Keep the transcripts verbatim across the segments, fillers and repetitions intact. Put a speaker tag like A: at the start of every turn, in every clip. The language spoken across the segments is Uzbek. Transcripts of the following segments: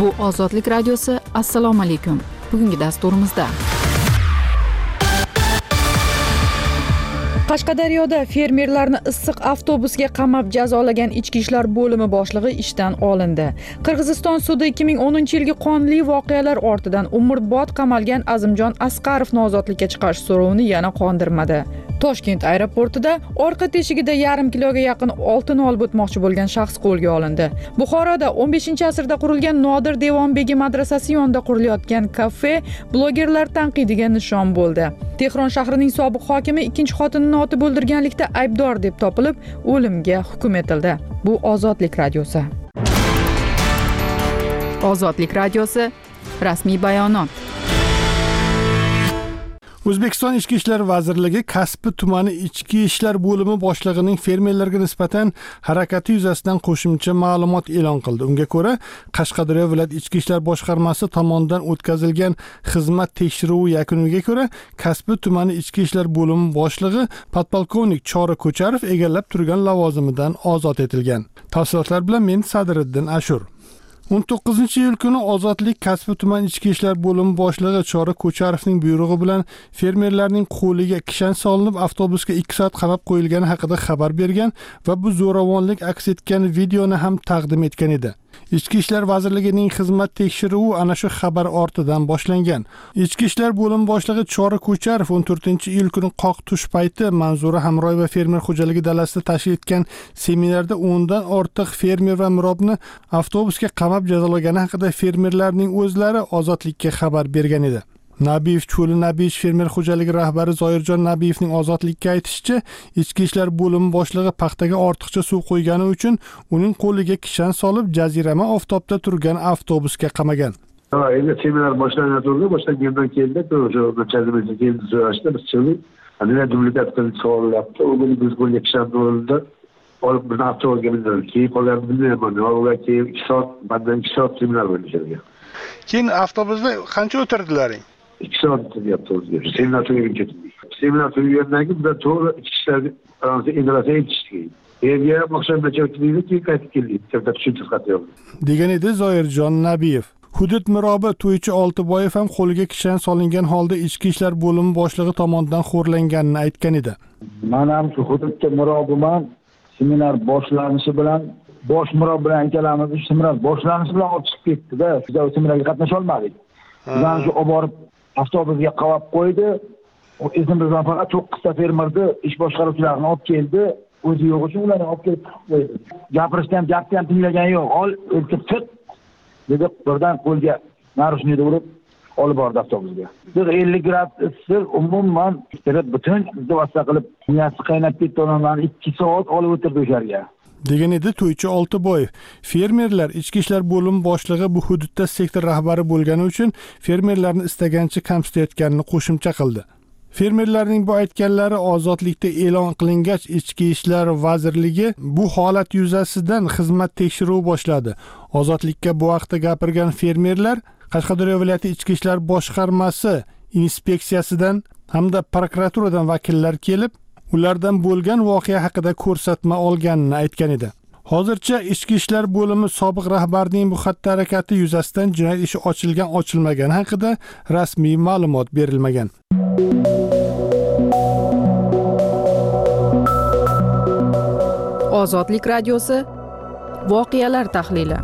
A: Bu Ozodlik radiosi. Assalomu alaykum. Bugungi dasturimizda Qashqadaryoda fermerlarni issiq avtobusga qamab jazolagan ichki ishlar bo'limi boshlig'i ishdan olindi. Qirg'iziston sudi ikki ming o'ninchi yilgi qonli voqealar ortidan umrbod qamalgan Azimjon Asqarovni ozodlikka chiqarish so'rovini yana qondirmadi. Toshkent aeroportida orqa teshigida yarim kiloga yaqin oltin olib o'tmoqchi bo'lgan shaxs qo'lga olindi. Buxoroda o'n beshinchi asrda qurilgan Nodir Devonbegi madrasasi yonida qurilayotgan kafe blogerlar tanqidiga nishon bo'ldi. Tehron shahrining sobiq hokimi ikkinchi xotinini otib o'ldirganlikda aybdor deb topilib, o'limga hukm etildi. Bu Ozodlik radiosi. Ozodlik radiosi rasmiy bayonot.
B: O'zbekiston Ichki ishlar vazirligi Kasbi tumani ichki ishlar bo'limi boshlig'ining fermerlarga nisbatan harakati yuzasidan qo'shimcha ma'lumot e'lon qildi. Unga ko'ra, Qashqadaryo viloyat ichki ishlar boshqarmasi tomonidan o'tkazilgan xizmat tekshiruvi yakuniga ko'ra, Kasbi tumani ichki ishlar bo'limi boshlig'i podpolkovnik Chora Ko'charov egallab turgan lavozimidan ozod etilgan. Tafsilotlar bilan men Sadriddin Ashur. o'n to'qqizinchi iyul kuni Ozodlik Kasbi tuman ichki ishlar bo'limi boshlig'i Chora Ko'charovning buyrug'i bilan fermerlarning qo'liga kishan solinib avtobusga ikki soat qamab qo'yilgani haqida xabar bergan va bu zo'ravonlik aks etgan videoni ham taqdim etgan edi. Ichki ishlar vazirligining xizmat tekshiruvi ana shu xabar ortidan boshlangan. Ichki ishlar bo'limi boshlig'i Chora Ko'charov o'n to'rtinchi iyul kuni qoq tush payti Manzura Hamroyeva fermer xo'jaligi dalasida tashkil etgan seminarda o'ndan ortiq fermer va mirobni avtobusga qamab jazolagani haqida fermerlarning o'zlari Ozodlikka xabar bergan edi. Nabiyev cho'li Nabiyev fermer xo'jaligi rahbari Zoirjon Nabiyevning Ozodlikka aytishicha, ichki ishlar bo'limi boshlig'i paxtaga ortiqcha suv qo'ygani uchun uning qo'liga kishan solib jazirama oftobda turgan avtobusga qamagan.
C: Ha, endi seminar boshlangan turdi, boshlangandan keyin o'sha o'tkazilmaga keldi so'rashdi, biz chiqdik. Ana dublikat qilib so'ralabdi, u biz qo'lga kishan soldi. Olib bizni avtobusga mindirdi. Keyin qolgan bilmayman, ular keyin ikki soat, bundan ikki soat seminar bo'ldi.
B: Keyin avtobusda qancha o'tirdilaring?
C: ikki soat yaptı o'zga. Seminar tugaguncha. Seminar tugagandan keyin biz to'g'ri ichki ishlar indrasa yetishdik. Yerga maqsadgacha o'tdik, keyin qaytib keldik. Katta tushuntish xati yo'q.
B: Degan edi Zoirjon Nabiyev. Hudud mirobi To'ychi Oltiboyev ham qo'liga kishan solingan holda ichki ishlar bo'limi boshlig'i tomonidan xo'rlanganini aytgan edi.
D: Men ham shu hududda mirobiman. Seminar boshlanishi bilan bosh mirob bilan ikkalamiz seminar boshlanishi bilan olib chiqib ketdi-da, biz seminarga qatnasha olmadik. Bizdan shu olib borib avtobusga qamab qo'ydi. O izimizdan faqat to'qqizta fermerni ish boshqaruvchilarini olib keldi. O'zi yo'q uchun ularni olib kelib qo'ydi. Gapirishdan gapni ham tinglagan yo'q. Ol, eltib tut. Dedi, birdan qo'lga narushnikni urib olib bordi avtobusga. Biz ellik gradus issiq umuman butun vosita qilib, miyasi qaynab ketdi, onamdan ikki soat olib o'tirdi o'sha yerga.
B: Degan edi To'ychi Oltiboyev. Fermerlar ichki ishlar bo'limi boshlig'i bu hududda sektor rahbari bo'lgani uchun fermerlarni istagancha kamsitayotganini qo'shimcha qildi. Fermerlarning bu aytganlari Ozodlikda e'lon qilingach, Ichki ishlar vazirligi bu holat yuzasidan xizmat tekshiruvi boshladi. Ozodlikka bu haqda gapirgan fermerlar Qashqadaryo viloyati ichki ishlar boshqarmasi inspeksiyasidan hamda prokuraturadan vakillar kelib, ulardan bo'lgan voqea haqida ko'rsatma olganini aytgan edi. Hozircha ichki ishlar bo'limi sobiq rahbarining bu xatti-harakati yuzasidan jinoyat ishi ochilgan ochilmagani haqida rasmiy ma'lumot berilmagan.
A: Ozodlik radiosi voqealar tahlili.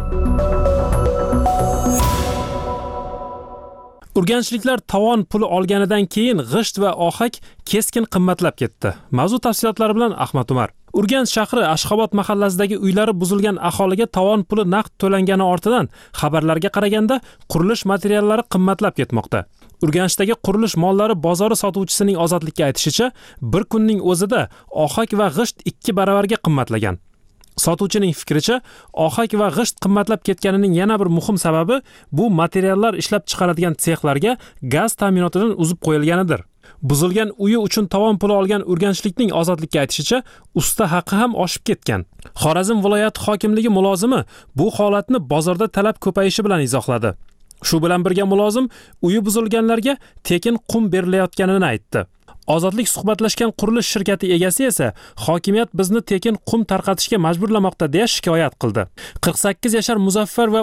E: Urganchliklar tovon puli olganidan keyin g'isht va ohak keskin qimmatlab ketdi. Mavzu tafsilotlari bilan Ahmad Umar. Urganch shahri Ashxobod mahallasidagi uylari buzilgan aholiga tovon puli naqd to'langani ortidan xabarlarga qaraganda qurilish materiallari qimmatlab ketmoqda. Urganchdagi qurilish mollari bozori sotuvchisining Ozodlikka aytishicha, bir kunning o'zida ohak va g'isht ikki baravarga qimmatlagan. Sotuvchining fikricha, ohak va g'isht qimmatlab ketganining yana bir muhim sababi bu materiallar ishlab chiqaradigan sexlarga gaz ta'minotidan uzib qo'yilganidir. Buzilgan uyi uchun tovon puli olgan urganchlikning Ozodlikka aytishicha, usta haqi ham oshib ketgan. Xorazm viloyati hokimligi mulozimi bu holatni bozorda talab ko'payishi bilan izohladi. Shu bilan birga mulozim uyi buzilganlarga tekin qum berilayotganini aytdi. Ozodlik suhbatlashgan qurilish shirkati egasi esa hokimiyat bizni tekin qum tarqatishga majburlamoqda deya shikoyat qildi. qirq sakkiz yashar Muzaffar va uning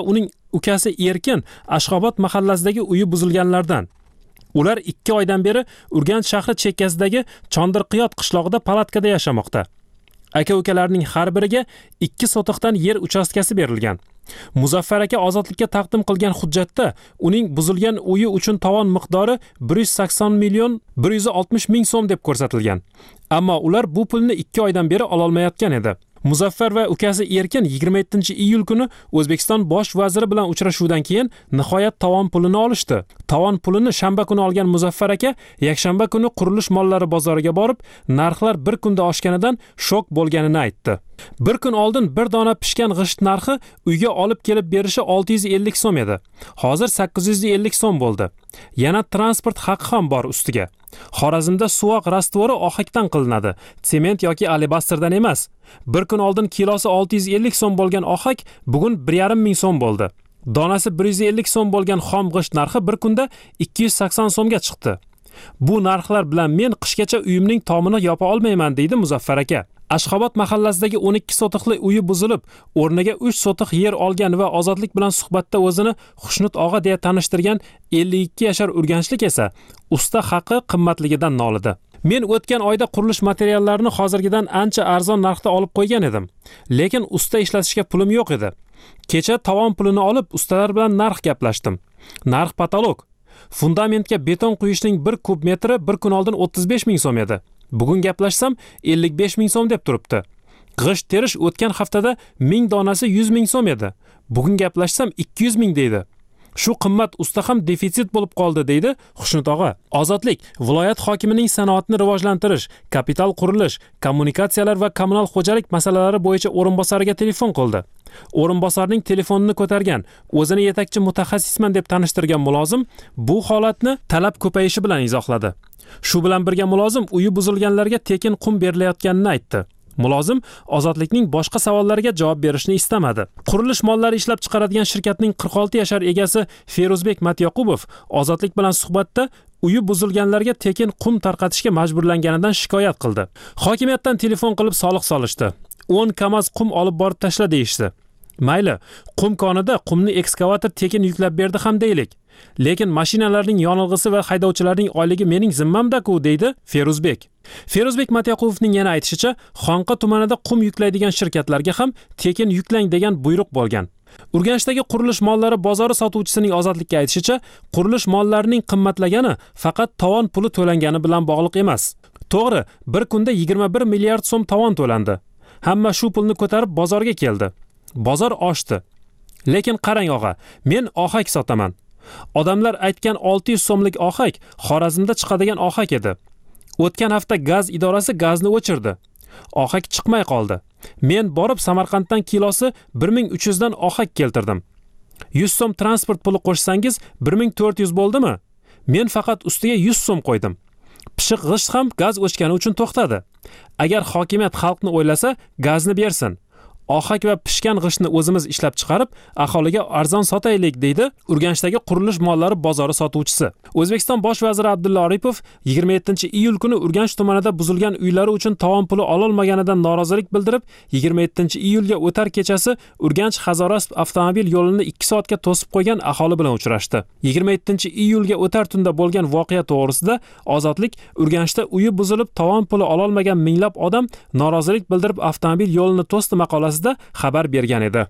E: ukasi Erkin Ashxobod mahallasidagi uyi buzilganlardan. Ular ikki oydan beri Urganch shahri chekkasidagi Chondirqiyot qishlog'ida palatkada yashamoqda. Aka-ukalarning har biriga ikki sotiqdan yer uchastkasi berilgan. Muzaffar aka ozodlikka taqdim qilgan hujjatda uning buzilgan uyi uchun tovon miqdori bir yuz sakson million bir yuz oltmish ming so'm deb ko'rsatilgan. Ammo ular bu pulni ikki oydan beri ola olmayotgan edi. Muzaffar va ukasi Erkin yigirma yettinchi iyul kuni O'zbekiston bosh vaziri bilan uchrashuvdan keyin nihoyat tovon pulini olishdi. Tovon pulini shanba kuni olgan Muzaffar aka yakshanba kuni qurilish mollari bozoriga borib, narxlar bir kunda oshganidan shok bo'lganini aytdi. Bir kun oldin bir dona pishgan g'isht narxi uyga olib kelib berishi olti yuz ellik so'm edi. Hozir sakkiz yuz ellik so'm bo'ldi. Yana transport haqi ham bor ustiga. Xorazmda suvoq rastvori ohakdan qilinadi, sement yoki alabasтрdan emas. Bir kun oldin kilosi olti yuz ellik so'm bo'lgan ohak bugun bir yarim ming so'm bo'ldi. Donasi bir yuz ellik so'm bo'lgan xom g'isht narxi bir kunda ikki yuz sakson so'mga chiqdi. Bu narxlar bilan men qishgacha uyimning tomini yopa olmayman, deydi Muzaffar aka. Ashxobod mahallasidagi o'n ikki sotiqli uyi buzilib, o'rniga uch sotiq yer olgan va ozodlik bilan suhbatda o'zini Xushnud og'a deya tanishtirgan ellik ikki yashar urganchlik esa usta haqi qimmatligidan nolidi. Men o'tgan oyda qurilish materiallarini hozirgidan ancha arzon narxda olib qo'ygan edim, lekin usta ishlatishga pulim yo'q edi. Kecha tovon pulini olib ustalar bilan narx gaplashdim. Narx patolog. Fundamentga beton quyishning bir kub metri bir kun oldin o'ttiz besh ming so'm edi. Bugun gaplashsam ellik besh ming so'm deb turibdi. G'isht terish o'tgan haftada ming donasi yuz ming so'm edi. Bugun gaplashsam ikki yuz ming deydi. Shu qimmat usta ham defitsit bo'lib qoldi, deydi Xushnud og'a. Ozodlik viloyat hokimining sanoatni rivojlantirish, kapital qurilish, kommunikatsiyalar va kommunal xo'jalik masalalari bo'yicha o'rinbosariga telefon qildi. O'rinbosarning telefonini ko'targan, o'zini yetakchi mutaxassisman deb tanishtirgan mulozim bu holatni talab ko'payishi bilan izohladi. Shu bilan birga mulozim uyi buzilganlarga tekin qum berilayotganini aytdi. Mulozim ozodlikning boshqa savollariga javob berishni istamadi. Qurilish mollari ishlab chiqaradigan shirkatning qirq olti yashar egasi Feruzbek Matyaqubov ozodlik bilan suhbatda uyi buzilganlarga tekin qum tarqatishga majburlanganidan shikoyat qildi. Hokimiyatdan telefon qilib soliq solishdi. o'n kamaz qum olib borib tashla deyishdi. Mayli, qum konida qumni ekskavator tekin yuklab berdi ham deylik. Lekin mashinalarning yonilg'isi va haydovchilarning oyligi mening zimmamda-ku, deydi Feruzbek. Feruzbek Matyaqubovning yana aytishicha, Xonqa tumanida qum yuklaydigan shirkatlarga ham tekin yuklang degan buyruq bo'lgan. Urganchdagi qurilish mollari bozori sotuvchisining ozodlikka aytishicha, qurilish mollarining qimmatlagani faqat tovon puli to'langani bilan bog'liq emas. To'g'ri, bir kunda yigirma bir milliard so'm tovon to'landi. Hamma shu pulni ko'tarib bozorga keldi. Bozor oshdi. Lekin qarang og'a, men ohak sotaman. Odamlar aytgan olti yuz so'mlik ohak Xorazmda chiqadigan ohak edi. O'tgan hafta gaz idorasi gazni o'chirdi. Ohak chiqmay qoldi. Men borib Samarqanddan kilosi bir ming uch yuz dan ohak keltirdim. yuz so'm transport puli qo'shsangiz bir ming to'rt yuz bo'ldimi? Men faqat ustiga yuz so'm qo'ydim. Pishiq g'isht ham gaz o'chgani uchun to'xtadi. Agar hokimiyat xalqni o'ylasa, gazni bersin. Ohak va pishgan g'ishtni o'zimiz ishlab chiqarib, aholiga arzon sotaylik, deydi Urganchdagi qurilish mollari bozori sotuvchisi. O'zbekiston bosh vaziri Abdulla Aripov yigirma yettinchi iyul kuni Urganch tumanida buzilgan uylari uchun tovon puli ola olmaganidan norozilik bildirib, yigirma yettinchi iyulga o'tar kechasi Urganch Hazoras avtomobil yo'lini ikki soatga to'sib qo'ygan aholi bilan uchrashdi. yigirma yettinchi iyulga o'tar tunda bo'lgan voqea to'g'risida Ozodlik Urganchda uyi buzilib tovon puli ola olmagan minglab odam norozilik bildirib avtomobil yo'lini to'sdi maqolasida xabar bergan edi.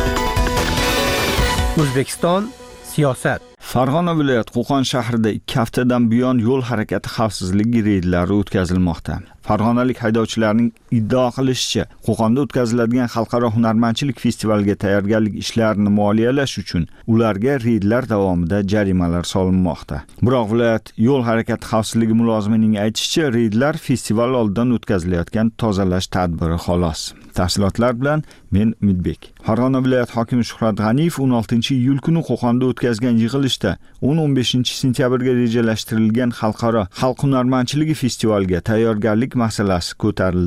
F: O'zbekiston siyosat.
G: Farg'ona viloyat Qo'qon shahrida ikki haftadan buyon yo'l harakati xavfsizligi reydlari o'tkazilmoqda. Farg'onalik haydovchilarning iddao qilishicha, Qo'qonda o'tkaziladigan xalqaro hunarmandchilik festivaliga tayyorgarlik ishlarini moliyalash uchun ularga reydlar davomida jarimalar solinmoqda. Biroq viloyat yo'l harakati xavfsizligi mulozimining aytishicha, reydlar festival oldidan o'tkazilayotgan tozalash tadbiri xolos. Tafsilotlar bilan men Umidbek. Farg'ona viloyat hokimi Shuhrat G'aniyev o'n oltinchi iyul kuni Qo'qonda o'tkazgan yig'ilishda o'n o'n beshinchi sentyabrga rejalashtirilgan xalqaro xalq hunarmandchiligi festivaliga tayyorgarlik masalasi ko'tarildi.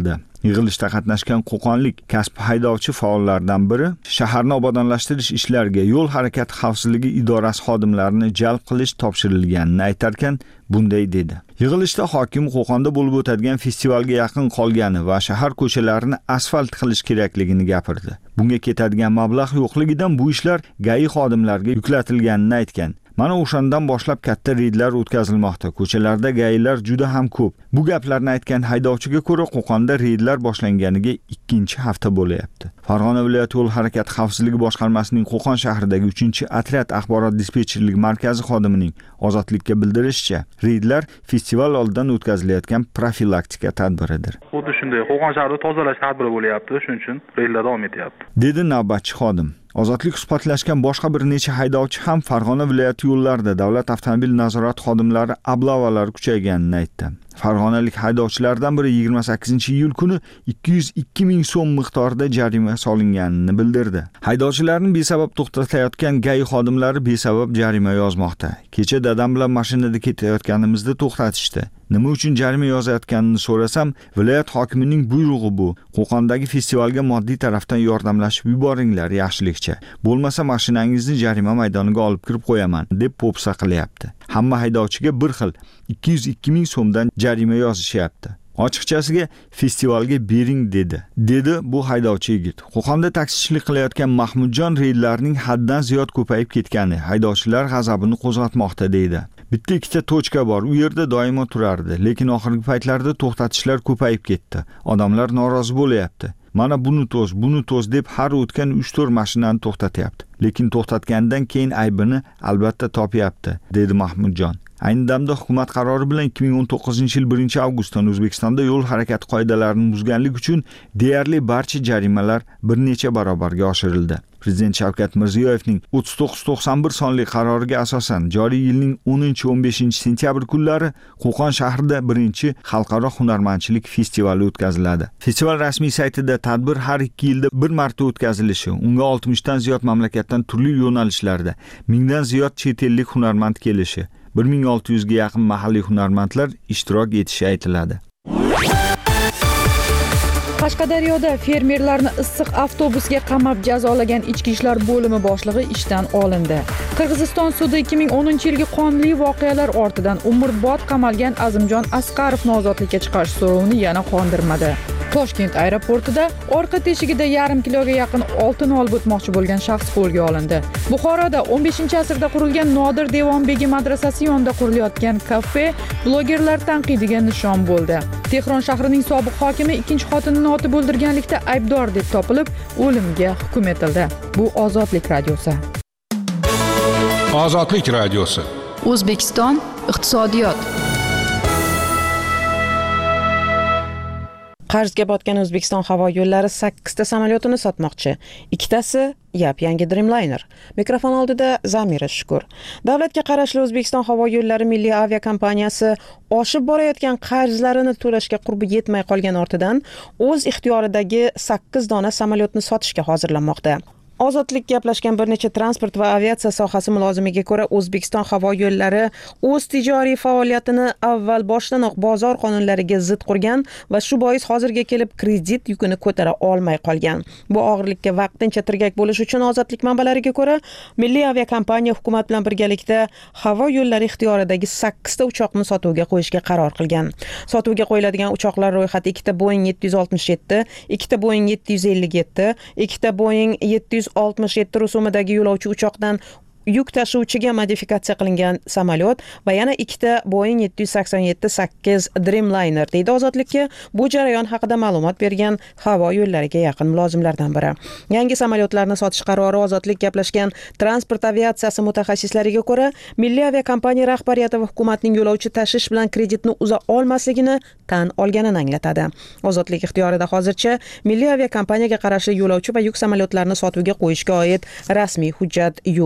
G: Yig'ilishda qatnashgan qo'qonlik kasb haydovchi faollardan biri shaharni obodonlashtirish ishlariga yo'l harakati xavfsizligi idorasi xodimlarini jalb qilish topshirilganini aytarkan bunday dedi. Yig'ilishda hokim Qo'qonda bo'lib o'tadigan festivalga yaqin qolgani va shahar ko'chalarini asfalt qilish kerakligini gapirdi. Bunga ketadigan mablag' yo'qligidan bu ishlar G A I xodimlariga yuklatilganini aytgan. Mana o'shandan boshlab katta reydlar o'tkazilmoqda. Ko'chalarda G A I'lar juda ham ko'p. Bu gaplarni aytgan haydovchiga ko'ra Qo'qonda reydlar boshlanganiga ikkinchi hafta bo'layapti. Farg'ona viloyati yo'l harakati xavfsizligi boshqarmasining Qo'qon shahridagi uchinchi otryad axborot dispetcherlik markazi xodimining Ozodlikka bildirishicha, reydlar festival oldidan o'tkazilayotgan profilaktika tadbiridir.
H: Xuddi shunday Qo'qon shahrida tozalash tadbiri bo'lyapti, shuning uchun reydlar davom etyapti,
G: dedi navbatchi xodim. Ozodlik suhbatlashgan boshqa bir necha haydovchi ham Farg'ona viloyati yo'llarida davlat avtomobil nazorati xodimlari ablavalari kuchayganini aytdi. Farg'onalik haydovchilardan biri yigirma sakkizinchi iyul kuni ikki yuz ikki ming so'm miqdorida jarima solinganini bildirdi. Haydovchilarni besabab to'xtatayotgan G A I xodimlari besabab jarima yozmoqda. Kecha dadam bilan mashinada ketayotganimizda to'xtatishdi. Nima uchun jarima yozayotganini so'rasam, viloyat hokimining buyrug'i bu. Qo'qondagi festivalga moddiy tarafdan yordamlashib yuboringlar yaxshilikcha. Bo'lmasa mashinangizni jarima maydoniga olib kirib qo'yaman, deb po'pisa qilyapti. Hamma haydovchiga bir xil ikki yuz ikki ming so'mdan jarima yozishyapti. Ochiqchasiga festivalga bering dedi. Dedi bu haydovchi yigit. Qo'qonda taksichilik qilayotgan Mahmudjon reydlarning haddan ziyod ko'payib ketgani haydovchilar g'azabini qo'zg'atmoqda deydi. Bitta ikkita tochka bor, u yerda doimo turardi, lekin oxirgi paytlarda to'xtatishlar ko'payib ketdi. Odamlar norozi bo'layapti. Mana buni to's, buni to's deb har o'tgan uch to'rt mashinani to'xtatyapti. Lekin to'xtatgandan keyin aybini albatta topyapti, dedi Mahmudjon. Ayni damda hukumat qarori bilan ikki ming o'n to'qqizinchi yil birinchi avgustdan O'zbekistonda yo'l harakati qoidalarini buzganlik uchun deyarli barcha jarimalar bir necha barobarga oshirildi. Prezident Shavkat Mirziyoyevning o'ttiz to'qqiz to'qson bir sonli qaroriga asosan joriy yilning o'ninchi o'n beshinchi sentyabr kunlari Qo'qon shahrida birinchi xalqaro hunarmandchilik festivali o'tkaziladi. Festival rasmiy saytida tadbir har ikki yilda bir marta o'tkazilishi, unga oltmishdan ziyod mamlakatdan turli yo'nalishlarda mingdan ziyod chet ellik hunarmand kelishi, bir ming olti yuzga yaqin mahalliy hunarmandlar ishtirok etishi aytiladi.
A: Qashqadaryoda fermerlarni issiq avtobusga qamab jazolagan ichki ishlar bo'limi boshlig'i ishdan olindi. Qirg'iziston sudi ikki ming o'ninchi yilgi qonli voqealar ortidan umrbod qamalgan Azimjon Asqarovni ozodlikka chiqarish so'rovini yana qondirmadi. Toshkent aeroportida orqa teshigida yarim kiloga yaqin oltin olib o'tmoqchi bo'lgan shaxs qo'lga olindi. Buxoroda o'n beshinchi asrda qurilgan Nodir Devonbegi madrasasi yonida qurilayotgan kafe blogerlar tanqidiga nishon bo'ldi. Tehron shahrining sobiq hokimi ikkinchi xotinini otib o'ldirganlikda aybdor deb topilib, o'limga hukm etildi. Bu Ozodlik radiosi.
I: Ozodlik radiosi.
J: O'zbekiston iqtisodiyot.
K: Qarzga botgan O'zbekiston havo yo'llari sakkizta samolyotini sotmoqchi. Ikkitasi yap-yangi Dreamliner. Mikrofon oldida Zamira Shukur. Davlatga qarashli O'zbekiston havo yo'llari milliy aviakompaniyasi oshib borayotgan qarzlarini to'lashga qurbi yetmay qolgan ortidan o'z ixtiyoridagi sakkiz dona samolyotni sotishga hozirlanmoqda. Ozodlik gaplashgan bir necha transport va aviatsiya sohasi mulozimiga ko'ra, O'zbekiston havo yo'llari o'z tijoriy faoliyatini avval boshdanoq bozor qonunlariga zid qurgan va shu bois hozirga kelib kredit yukini ko'tara olmay qolgan. Bu og'irlikka vaqtincha tirgak bo'lish uchun Ozodlik manbalariga ko'ra, milliy aviakompaniya hukumat bilan birgalikda havo yo'llari ixtiyoridagi sakkizta uchoqni sotuvga qo'yishga qaror qilgan. Sotuvga qo'yiladigan uchoqlar ro'yxati ikkita Boeing yetti yuz oltmish yetti, ikkita Boeing yetti yuz ellik yetti, ikkita Boeing yetti yuz oltmish yetti rusumidagi yo'lovchi uchoqdan yuk tashuvchiga modifikatsiya qilingan samolyot va yana ikkita Boeing yetti yuz sakson yetti sakkiz Dreamliner deydi Ozodlikka bu jarayon haqida ma'lumot bergan havo yo'llariga yaqin mulozimlardan biri. Yangi samolyotlarni sotish qarori Ozodlik gaplashgan transport aviatsiyasi mutaxassislariga ko'ra, milliy aviakompaniya rahbariyati va hukumatning yo'lovchi tashish bilan kreditni uza olmasligini tan olganini anglatadi. Ozodlik ixtiyorida hozircha milliy aviakompaniyaga qarashli yo'lovchi va yuk samolyotlarini sotuvga qo'yishga oid rasmiy hujjat yo'q.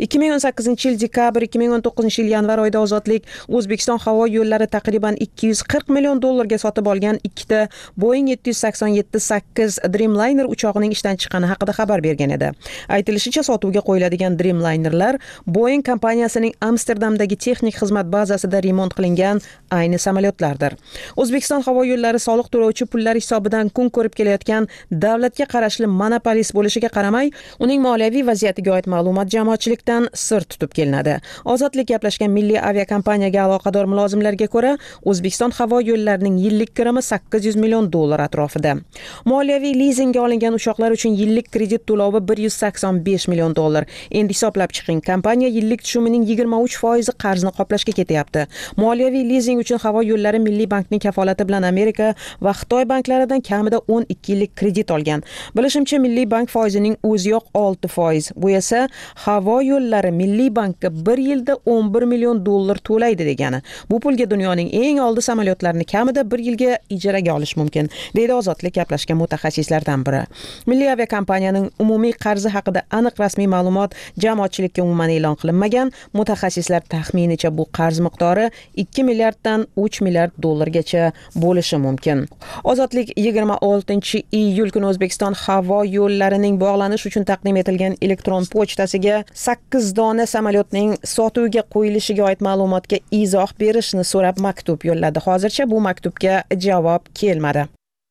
K: ikki ming o'n sakkizinchi yil dekabr, ikki ming o'n to'qqizinchi yil yanvar oyida Ozodlik O'zbekiston havo yo'llari taqriban ikki yuz qirq million dollarga sotib olgan ikkita Boeing yetti yuz sakson yetti sakkiz Dreamliner uchog'ining ishdan chiqqani haqida xabar bergan edi. Aytilishicha, sotuvga qo'yiladigan Dreamlinerlar Boeing kompaniyasining Amsterdamdagi texnik xizmat bazasida remont qilingan ayni samolyotlardir. O'zbekiston havo yo'llari soliq to'lovchi pullar hisobidan kun ko'rib kelayotgan davlatga qarashli monopolist bo'lishiga qaramay, uning moliyaviy vaziyatiga oid ma'lumot jamoatchilikdan sir tutib kelinadi. Ozodlik gaplashgan milliy aviakompaniyaga aloqador mulozimlarga ko'ra, O'zbekiston havo yo'llarining yillik kirimi sakkiz yuz million dollar atrofida. Moliyaviy lizingga olingan uchoqlar uchun yillik kredit to'lovi bir yuz sakson besh million dollar. Endi hisoblab chiqing, kompaniya yillik tushumining yigirma uch foizi qarzni qoplashga ketyapti. Moliyaviy lizing uchun havo yo'llari Milliy bankning kafolati bilan Amerika va Xitoy banklaridan kamida o'n ikki yillik kredit olgan. Bilishimcha, Milliy bank foizining o'zi yo'q olti foiz. Bu esa havo yo'llari Milliy bankka bir yilda o'n bir million dollar to'laydi degani. Bu pulga dunyoning eng oldi samolyotlarini kamida bir yilga ijaraga olish mumkin, deydi Ozodlik gaplashgan mutaxassislardan biri. Milliy aviakompaniyaning umumiy qarzi haqida aniq rasmiy ma'lumot jamoatchilikka umuman e'lon qilinmagan. Mutaxassislar taxminicha bu qarz miqdori ikki milliarddan uch milliard dollargacha bo'lishi mumkin. Ozodlik yigirma oltinchi iyul kuni O'zbekiston havo yo'llarining bog'lanish uchun taqdim etilgan elektron pochtasiga sakkiz dona samolyotning sotuvga qo'yilishiga oid ma'lumotga izoh berishni so'rab maktub yo'lladi. Hozircha bu maktubga javob kelmadi.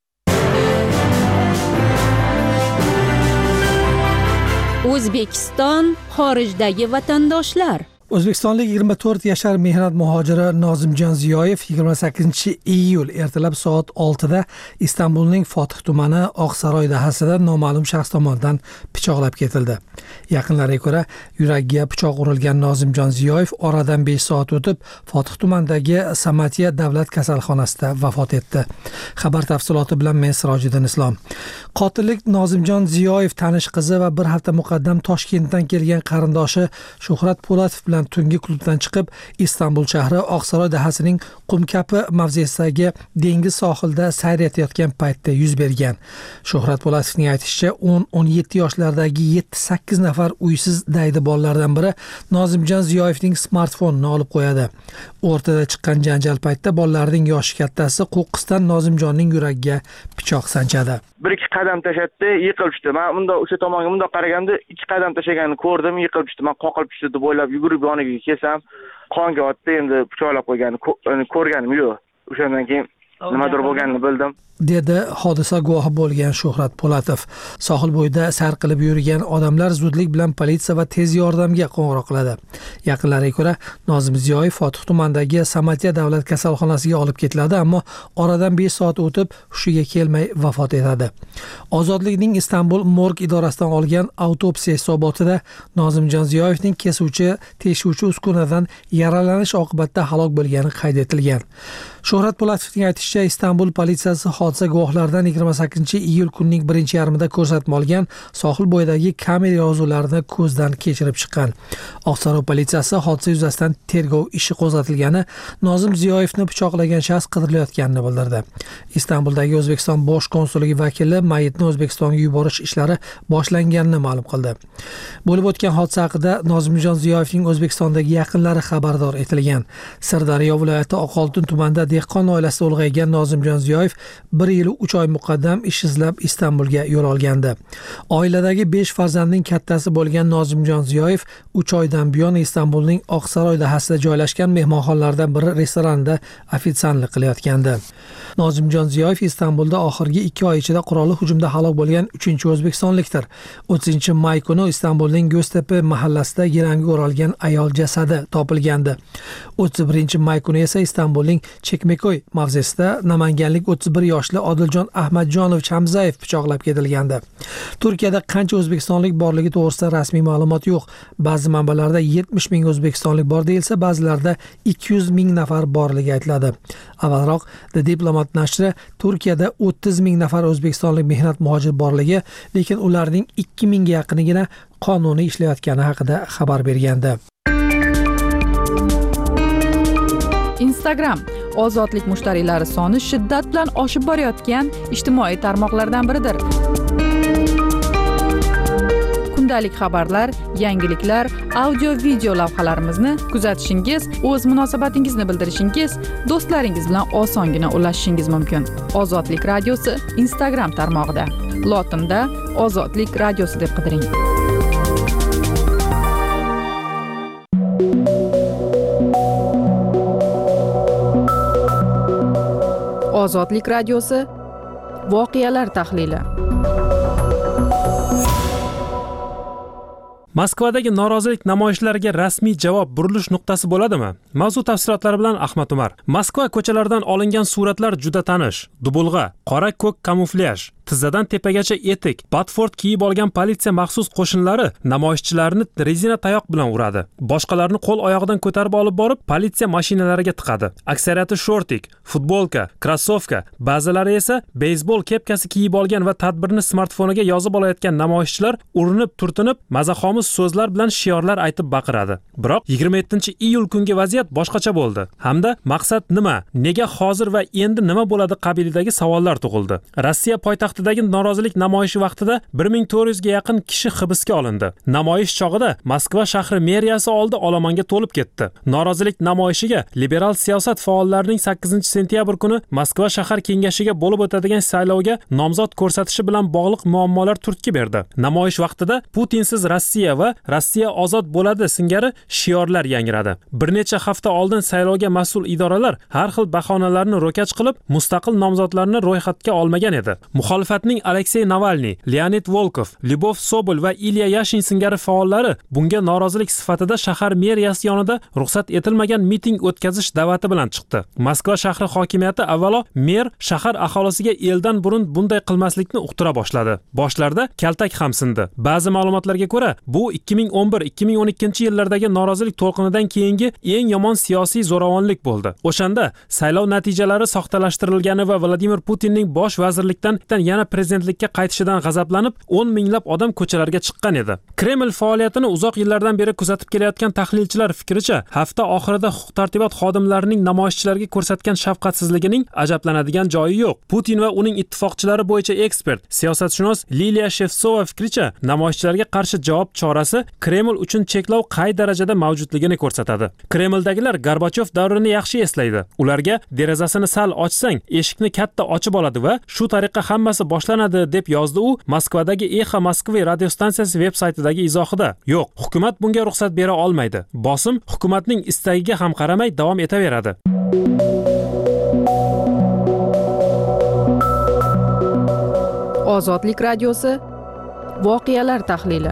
I: O'zbekiston xorijdagi vatandoshlar.
L: O'zbekistonlik yigirma to'rt yashar mehnat muhojiri Nozimjon Ziyoyev yigirma sakkizinchi iyul ertalab soat oltida Istanbulning Fotih tumani Oqsaroy dahasida noma'lum shaxs tomonidan pichoqlab ketildi. Yaqinlariga ko'ra, yuragiga pichoq urilgan Nozimjon Ziyoyev oradan besh soat o'tib Fotih tumanidagi Samatiya davlat kasalxonasida vafot etdi. Xabar tafsiloti bilan men Sirojiddin Islom. Qotillik Nozimjon Ziyoyev tanish qizi va bir hafta muqaddam Toshkentdan kelgan qarindoshi Shuhrat Po'latov bilan tungi klubdan chiqib Istanbul shahri Oqsaroy dahasining Qumkapi mavzesidagi dengiz sohilida sayr etayotgan paytda yuz bergan. Shuhrat Po'latovning aytishicha, o'n o'n yetti yoshlardagi yetti sakkiz nafar uysiz daydi bolalardan biri Nozimjon Ziyoyevning smartfonini olib qo'yadi. O'rtada chiqqan janjal paytida bolalarning yoshi kattasi qo'qqisdan Nozimjonning yuragiga pichoq sanchadi.
M: Bir ikki qadam tashlatdi, yiqilib tushdi. Men bunda o'sha tomonga bundoq qaraganda ikki qadam tashlaganini ko'rdim, yiqilib tushdi. Men qoqilib tushdi deb o'ylab yugurib yoniga kelsam, qonga otdi, endi pichoqlab qo'yganini ko'rganim yo'q. O'shandan keyin nimadir bo'lganini bildim,
L: dedi hodisa guvohi bo'lgan Shuhrat Po'latov. Sohil bo'yida sayr qilib yurgan odamlar zudlik bilan politsiya va tez yordamga qo'ng'iroq qiladi. Yaqinlariga ko'ra, Nozim Ziyoyev Fotih tumanidagi Samatiya davlat kasalxonasiga olib ketiladi, ammo oradan besh soat o'tib hushiga kelmay vafot etadi. Ozodlikning Istanbul morg idorasidan olgan avtopsiya hisobotida Nozimjon Ziyoyevning kesuvchi teshuvchi uskunadan yaralanish oqibatida halok bo'lgani qayd etilgan. Shuhrat Po'latovning aytishicha, Istanbul politsiyasi hodisa guvohlaridan yigirma sakkizinchi iyul kunning birinchi yarmida ko'rsatma olgan sohil bo'yidagi kamera yozuvlarini ko'zdan kechirib chiqqan. Oqsaroy politsiyasi hodisa yuzasidan tergov ishi qo'zg'atilgani, Nozim Ziyoyevni pichoqlagan shaxs qidirilayotganini bildirdi. Istanbuldagi O'zbekiston bosh konsulligi vakili mayitni O'zbekistonga yuborish ishlari boshlanganini ma'lum qildi. Bo'lib o'tgan hodisa haqida Nozimjon Ziyoyevning O'zbekistondagi yaqinlari xabardor etilgan. Sirdaryo viloyati Oqoltin tumanida dehqon oilasida ulg'aygan Nozimjon Ziyoyev bir yil uch oy muqaddam ish izlab Istanbulga yo'l olgandi. Oiladagi besh farzandning kattasi bo'lgan Nozimjon Ziyoyev uch oydan buyon Istanbulning Oqsaroy dahasida joylashgan mehmonxonalardan biri restoranida ofitsiantlik qilayotgandi. Nozimjon Ziyoyev Istanbulda oxirgi ikki oy ichida qurolli hujumda halok bo'lgan uchinchi o'zbekistonlikdir. o'ttizinchi may kuni Istanbulning Göztepe mahallasida gilamga o'ralgan ayol jasadi topilgandi. o'ttiz birinchi may kuni esa Istanbulning Chekmekoy mavzesida namanganlik o'ttiz bir yoshli Odiljon Ahmadjonovich Hamzayev pichoqlab ketilgandi. Turkiyada qancha o'zbekistonlik borligi to'g'risida rasmiy ma'lumot yo'q. Ba'zi manbalarda yetmish ming o'zbekistonlik bor deyilsa, ba'zilarda ikki yuz ming nafar borligi aytiladi. Avvalroq The Diplomat nashri Turkiyada o'ttiz ming nafar o'zbekistonlik mehnat muhojir borligi, lekin ularning ikki mingga yaqinigina qonuniy ishlayotgani haqida xabar bergandi.
A: Instagram ozodlik mushtariylari soni shiddat bilan oshib borayotgan ijtimoiy tarmoqlardan biridir. kundalik xabarlar, yangiliklar, audio video lavhalarimizni kuzatishingiz, o'z munosabatingizni bildirishingiz, do'stlaringiz bilan osongina ulashishingiz mumkin. Ozodlik radiosi Instagram tarmog'ida lotinda Ozodlik radiosi deb qidiring. Ozodlik radiosi voqealar tahlili.
E: Moskvadagi norozilik namoyishlariga rasmiy javob burilish nuqtasi bo'ladimi? Mavzu tafsilotlari bilan Ahmad Umar. Moskva ko'chalaridan olingan suratlar juda tanish. Dubulg'a, qora ko'k kamuflyaj, tizzadan tepagacha etik, Batford kiyib olgan politsiya maxsus qo'shinlari namoyishchilarni rezina tayoq bilan uradi. Boshqalarni qo'l oyog'idan ko'tarib olib borib, politsiya mashinalariga tiqadi. Aksariyati shortik, futbolka, krossovka, ba'zilari esa beysbol kepkasi kiyib olgan va tadbirni smartfoniga yozib olayotgan namoyishchilar urinib, turtinib, mazaxomiz so'zlar bilan shiorlar aytib baqiradi. Biroq yigirma yettinchi iyul kungi vaziyat boshqacha bo'ldi. Hamda maqsad nima? Nega hozir va endi nima bo'ladi qabilidagi savollar tug'ildi. Rossiya poytaxtidagi norozilik namoyishi vaqtida bir ming to'rt yuz ga yaqin kishi hibsga olindi. Namoyish chog'ida Moskva shahri meriyasi oldi olomonga to'lib ketdi. Norozilik namoyishiga liberal siyosat faollarining sakkizinchi sentyabr kuni Moskva shahar kengashiga bo'lib o'tadigan saylovga nomzod ko'rsatishi bilan bog'liq muammolar turtki berdi. Namoyish vaqtida Putinsiz Rossiya va Rossiya ozod bo'ladi singari shiorlar yangradi. Bir necha hafta oldin saylovga mas'ul idoralar har xil bahonalarni ro'kach qilib, mustaqil nomzodlarni ro'yxatga olmagan edi. Muxolifatning Aleksey Navalniy, Leonid Volkov, Lyubov Sobol va Ilya Yashin singari faollari bunga norozilik sifatida shahar meriyasi yonida ruxsat etilmagan miting o'tkazish da'vati bilan chiqdi. Moskva shahri hokimiyati avvalo mer shahar aholisiga eldan burun bunday qilmaslikni uqtira boshladi. Boshlarda kaltak ham sindi. Ba'zi ma'lumotlarga ko'ra, bu ikki ming o'n bir ikki ming o'n ikkinchi yillardagi norozilik to'lqinidan keyingi eng yomon siyosiy zo'ravonlik bo'ldi. O'shanda saylov natijalari soxtalashtirilgani va Vladimir Putinning bosh vazirlikdan yana prezidentlikka qaytishidan g'azablanib, o'n minglab odam ko'chalarga chiqqan edi. Kreml faoliyatini uzoq yillardan beri kuzatib kelayotgan tahlilchilar fikricha, hafta oxirida huquq-tartibot xodimlarining namoyishchilarga ko'rsatgan shafqatsizligining ajablanadigan joyi yo'q. Putin va uning ittifoqchilari bo'yicha ekspert, siyosatshunos Liliya Shevtsova fikricha, namoyishchilarga qarshi javob chorasi Kreml uchun cheklov qay darajada mavjudligini ko'rsatadi. Kremldagilar Gorbachov davrini yaxshi eslaydi. Ularga derazasini sal ochsang, eshikni katta ochib oladi va shu tariqa hammasi boshlanadi deb yozdi u Moskvadagi Exa Moskva radio stansiyasi veb-saytidagi izohida. Yo'q, hukumat bunga ruxsat bera olmaydi. Bosim hukumatning istagiga ham qaramay davom etaveradi.
A: Ozodlik radiosi voqealar tahlili.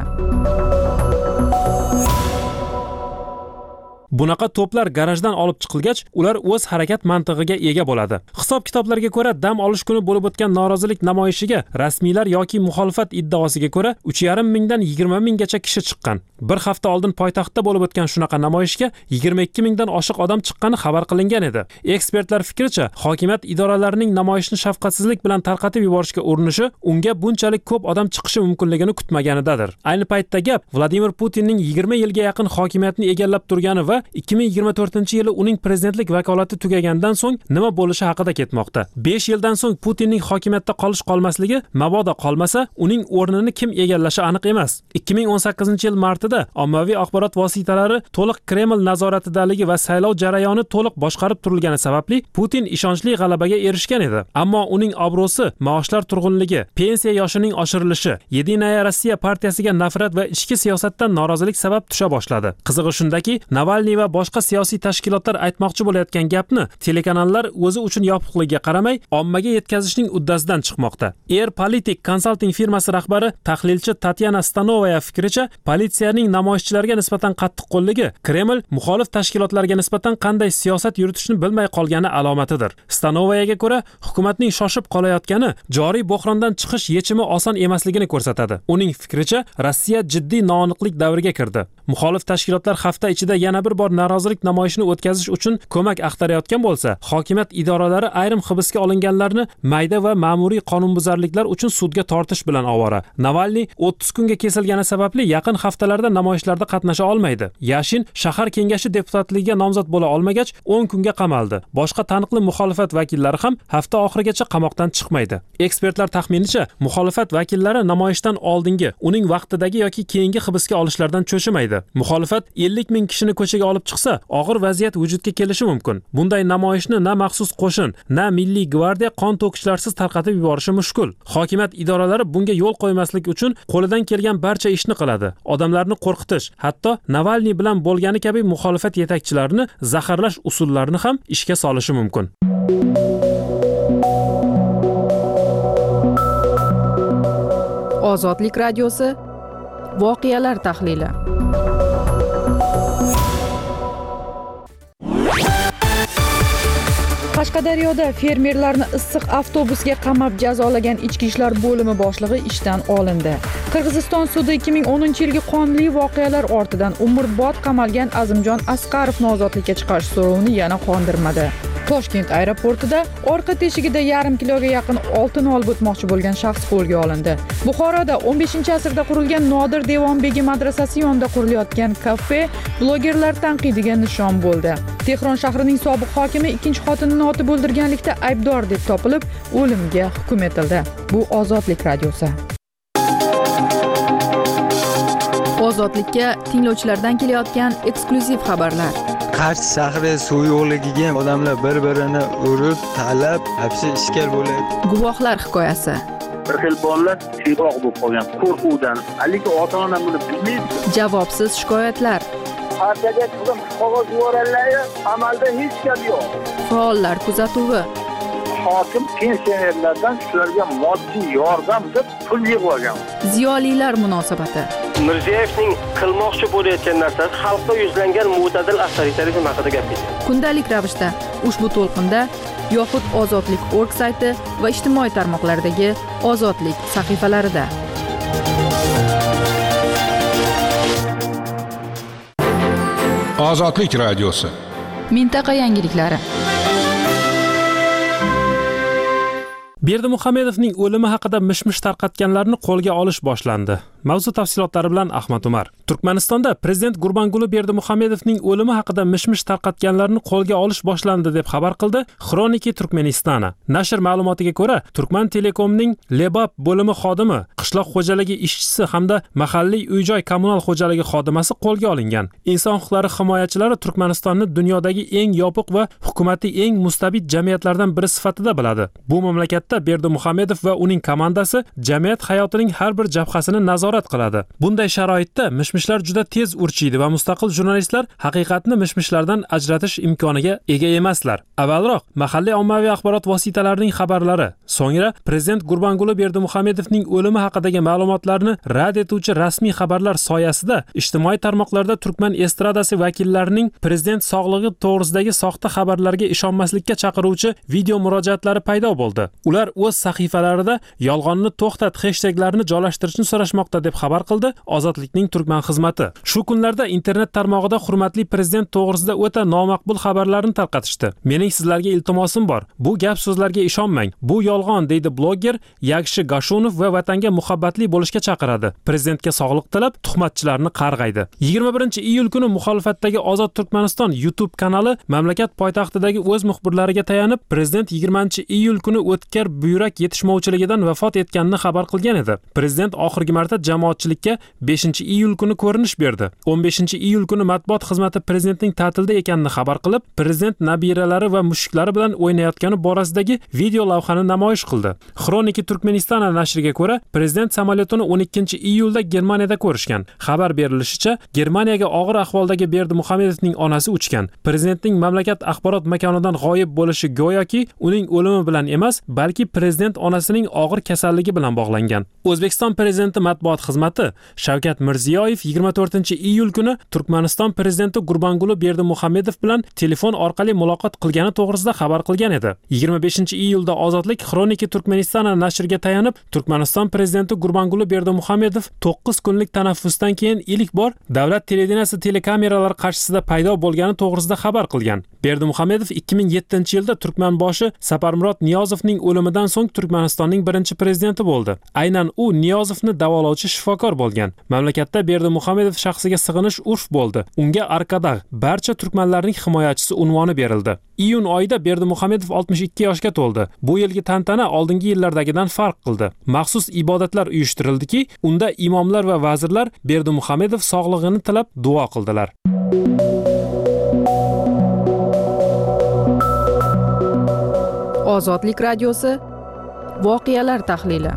E: Bunaqa to'plar garajdan olib chiqilgach, ular o'z harakat mantig'iga ega bo'ladi. Hisob-kitoblarga ko'ra, dam olish kuni bo'lib o'tgan norozilik namoyishiga rasmiylar yoki muxolifat iddaosiga ko'ra uch yarim mingdan yigirma minggacha kishi chiqqan. Bir hafta oldin poytaxtda bo'lib o'tgan shunaqa namoyishga yigirma ikki mingdan oshiq odam chiqqani xabar qilingan edi. Ekspertlar fikricha, hokimiyat idoralarining namoyishni shafqatsizlik bilan tarqatib yuborishga urinishi unga bunchalik ko'p odam chiqishi mumkinligini kutmaganidadir. Ayni paytda gap Vladimir Putinning yigirma yilga yaqin hokimiyatni egallab turgani va ikki ming yigirma to'rtinchi yili uning prezidentlik vakolati tugagandan so'ng nima bo'lishi haqida ketmoqda. besh yildan so'ng Putinning hokimiyatda qolish qolmasligi, mabodo qolmasa, uning o'rnini kim egallashi aniq emas. ikki ming o'n sakkizinchi yil martida ommaviy axborot vositalari to'liq Kreml nazoratidaligi va saylov jarayoni to'liq boshqarib turilgani sababli Putin ishonchli g'alabaga erishgan edi. Ammo uning obro'si, maoshlar turg'unligi, pensiya yoshining oshirilishi, Yedinaya Rossiya partiyasiga nafrat va ichki siyosatdan norozilik sabab tusha boshladi. Qizig'i shundaki, Navalniy va boshqa siyosiy tashkilotlar aytmoqchi bo'layotgan gapni telekanallar o'zi uchun yopiqligiga qaramay ommaga yetkazishning uddasidan chiqmoqda. Air Politik konsalting firmasi rahbari tahlilchi Tatyana Stanovaya fikricha, politsiyaning namoyishchilarga nisbatan qattiqqo'lligi Kreml muxolif tashkilotlarga nisbatan qanday siyosat yuritishni bilmay qolgani alomatidir. Stanovayaga ko'ra, hukumatning shoshib qolayotgani joriy bo'hrondan chiqish yechimi oson emasligini ko'rsatadi. Uning fikricha, Rossiya jiddiy noaniqlik davriga kirdi. Muxolif tashkilotlar hafta ichida yana bir bor norozilik namoyishini o'tkazish uchun ko'mak axtarayotgan bo'lsa, hokimiyat idoralari ayrim hibsga olinganlarni mayda va ma'muriy qonunbuzarliklar uchun sudga tortish bilan ovora. Navalniy o'ttiz kunga kesilgani sababli yaqin haftalarda namoyishlarda qatnasha olmaydi. Yashin shahar kengashi deputatligiga nomzod bo'la olmagach, o'n kunga qamaldi. Boshqa taniqli muxolifat vakillari ham hafta oxirigacha qamoqdan chiqmaydi. Ekspertlar taxminicha, muxolifat vakillari namoyishdan oldingi, uning vaqtidagi yoki keyingi hibsga olishlardan cho'chimaydi. Muxolifat ellik ming kishini ko'chaga olib chiqsa, og'ir vaziyat vujudga kelishi mumkin. Bunday namoyishni na maxsus qo'shin, na milliy gvardiya qon to'kishlarsiz tarqatib yuborishi mushkul. Hokimiyat idoralari bunga yo'l qo'ymaslik uchun qo'lidan kelgan barcha ishni qiladi. Odamlarni qo'rqitish, hatto Navalniy bilan bo'lgani kabi muxolifat yetakchilarini zaharlash usullarini ham ishga solishi mumkin.
A: Ozodlik radiosi voqealar tahlili. Qashqadaryoda fermerlarni issiq avtobusga qamab jazolagan ichki ishlar bo'limi boshlig'i ishdan olindi. Qirg'iziston sudi ikki ming o'ninchi yilgi qonli voqealar ortidan umrbod qamalgan Azimjon Asqarovni ozodlikka chiqarish so'rovini yana qondirmadi. Toshkent aeroportida orqa teshigida yarim kiloga yaqin oltin olib o'tmoqchi bo'lgan shaxs qo'lga olindi. Buxoroda o'n beshinchi asrda qurilgan Nodir Devonbegi madrasasi yonida qurilayotgan kafe blogerlar tanqidiga nishon bo'ldi. Tehron shahrining sobiq hokimi ikkinchi xotinini otib o'ldirganlikda aybdor deb topilib, o'limga hukm etildi. Bu Ozodlik radiosi. Ozodlikka tinglovchilardan kelayotgan eksklyuziv xabarlar.
N: Qarshi shahri suv yo'qligiga odamlar bir-birini urib, talab, hapsi ishkal bo'lyapti.
A: Guvohlar hikoyasi.
O: Bir xil bolalar tiyroq bo'lib qolgan qo'rquvdan, haligi ota-ona buni bilmaydi.
A: Javobsiz shikoyatlar.
O: Partiyaga turgan qog'oz yuborganlar, amalda hech gap yo'q.
A: Faollar kuzatuvi.
O: Hokim pensionerlardan shularga moddiy yordam deb pul yig'ib olgan.
A: Ziyolilar munosabati.
P: Mirziyoyevning qilmoqchi bo'layotgan narsasi xalqqa yuzlangan mo'tadil avtoritarizm haqida gap ketdi.
A: Kundalik ravishda ushbu to'lqinda yoxud Ozodlik nokta org sayti va ijtimoiy tarmoqlardagi Ozodlik sahifalarida.
Q: Ozodlik radiosi.
J: Mintaqa yangiliklari.
E: Berdimuhamedovning o'limi haqida mish-mish tarqatganlarni qo'lga olish boshlandi. Mavzu tafsilotlari bilan Ahmad Umar. Turkmanistonda prezident Gurbanguli Berdimuhamedovning o'limi haqida mish-mish tarqatganlarni qo'lga olish boshlandi deb xabar qildi Xroniki Turkmenistana. Nashr ma'lumotiga ko'ra, Turkman Telekomning Lebab bo'limi xodimi, qishloq xo'jaligi ishchisi hamda mahalliy uy-joy kommunal xo'jaligi xodimasi qo'lga olingan. Inson huquqlari himoyachilari Turkmanistonni dunyodagi eng yopiq va hukumatli eng mustabid jamiyatlardan biri sifatida biladi. Bu mamlakatda Berdimuhamedov va uning komandasi jamiyat hayotining har bir jabhasini nazorat qiladi. Bunday sharoitda mishmishlar juda tez urchiydi va mustaqil jurnalistlar haqiqatni mishmishlardan ajratish imkoniga ega emaslar. Avvalroq mahalliy ommaviy axborot vositalarining xabarlari, so'ngra prezident Gurbanguli Berdimuhamedovning o'limi haqidagi ma'lumotlarni rad etuvchi rasmiy xabarlar soyasida ijtimoiy tarmoqlarda Turkman estradasi vakillarining prezident sog'lig'i to'g'risidagi soxta xabarlarga ishonmaslikka chaqiruvchi video murojaatlari paydo bo'ldi. Ular o'z sahifalarida yolg'onni to'xtat hashtaglarini joylashtirishni so'rashmoqda deb xabar qildi Ozodlikning Turkman xizmati. Shu kunlarda internet tarmog'ida hurmatli prezident to'g'risida o'ta nomaqbul xabarlarni tarqatishdi. Mening sizlarga iltimosim bor. Bu gap so'zlarga ishonmang. Bu yolg'on, deydi bloger Yakshi Gashunov va vatanga muhabbatli bo'lishga chaqiradi. Prezidentga sog'liq tilab, tuhmatchilarni qarg'aydi. yigirma birinchi iyul kuni muxolifatdagi Ozod Turkmaniston YouTube kanali mamlakat poytaxtidagi o'z muxbirlariga tayanib, prezident yigirmanchi iyul kuni o'tkir buyrak yetishmovchiligidan vafot etganini xabar qilgan edi. Prezident oxirgi marta jamoatchilikka beshinchi iyul kuni ko'rinish berdi. o'n beshinchi iyul kuni matbuot xizmati prezidentning ta'tilda ekanini xabar qilib, prezident nabiralari va mushuklari bilan o'ynayotgani borasidagi video lavhani namoyish qildi. Xroniki Turkmenistana nashriga ko'ra, prezident samolyotini o'n ikkinchi iyulda Germaniyada ko'rishgan. Xabar berilishicha, Germaniyaga og'ir ahvoldagi Berdimuhamedovning onasi uchgan. Prezidentning mamlakat axborot makonidan g'oyib bo'lishi go'yoki uning o'limi bilan emas, balki chunki prezident onasining og'ir kasalligi bilan bog'langan. O'zbekiston prezidenti matbuot xizmati Shavkat Mirziyoyev yigirma to'rtinchi iyul kuni Turkmaniston prezidenti Gurbanguli Berdimuhamedov bilan telefon orqali muloqot qilgani to'g'risida xabar qilgan edi. yigirma beshinchi iyulda Ozodlik Xroniki Turkmenistona nashriga tayanib, Turkmaniston prezidenti Gurbanguli Berdimuhamedov to'qqiz kunlik tanaffusdan keyin ilk bor davlat televideniyasi telekameralari qarshisida paydo bo'lgani to'g'risida xabar qilgan. Berdimuhamedov ikki ming yettinchi yilda Turkmanboshi Saparmurod Niyozovning o'limidan so'ng Turkmanistonning birinchi prezidenti bo'ldi. Aynan u Niyozovni davolovchi shifokor bo'lgan. Mamlakatda Berdimuhamedov shaxsiga sig'inish urf bo'ldi. Unga Arkadag, barcha turkmanlarning himoyachisi unvoni berildi. Iyun oyida Berdimuhamedov oltmish ikki yoshga to'ldi. Bu yilgi tantana oldingi yillardagidan farq qildi. Maxsus ibodatlar uyushtirildiki, unda imomlar va vazirlar Berdimuhamedov sog'lig'ini tilab duo qildilar.
A: Ozodlik radiosi voqealar tahlili.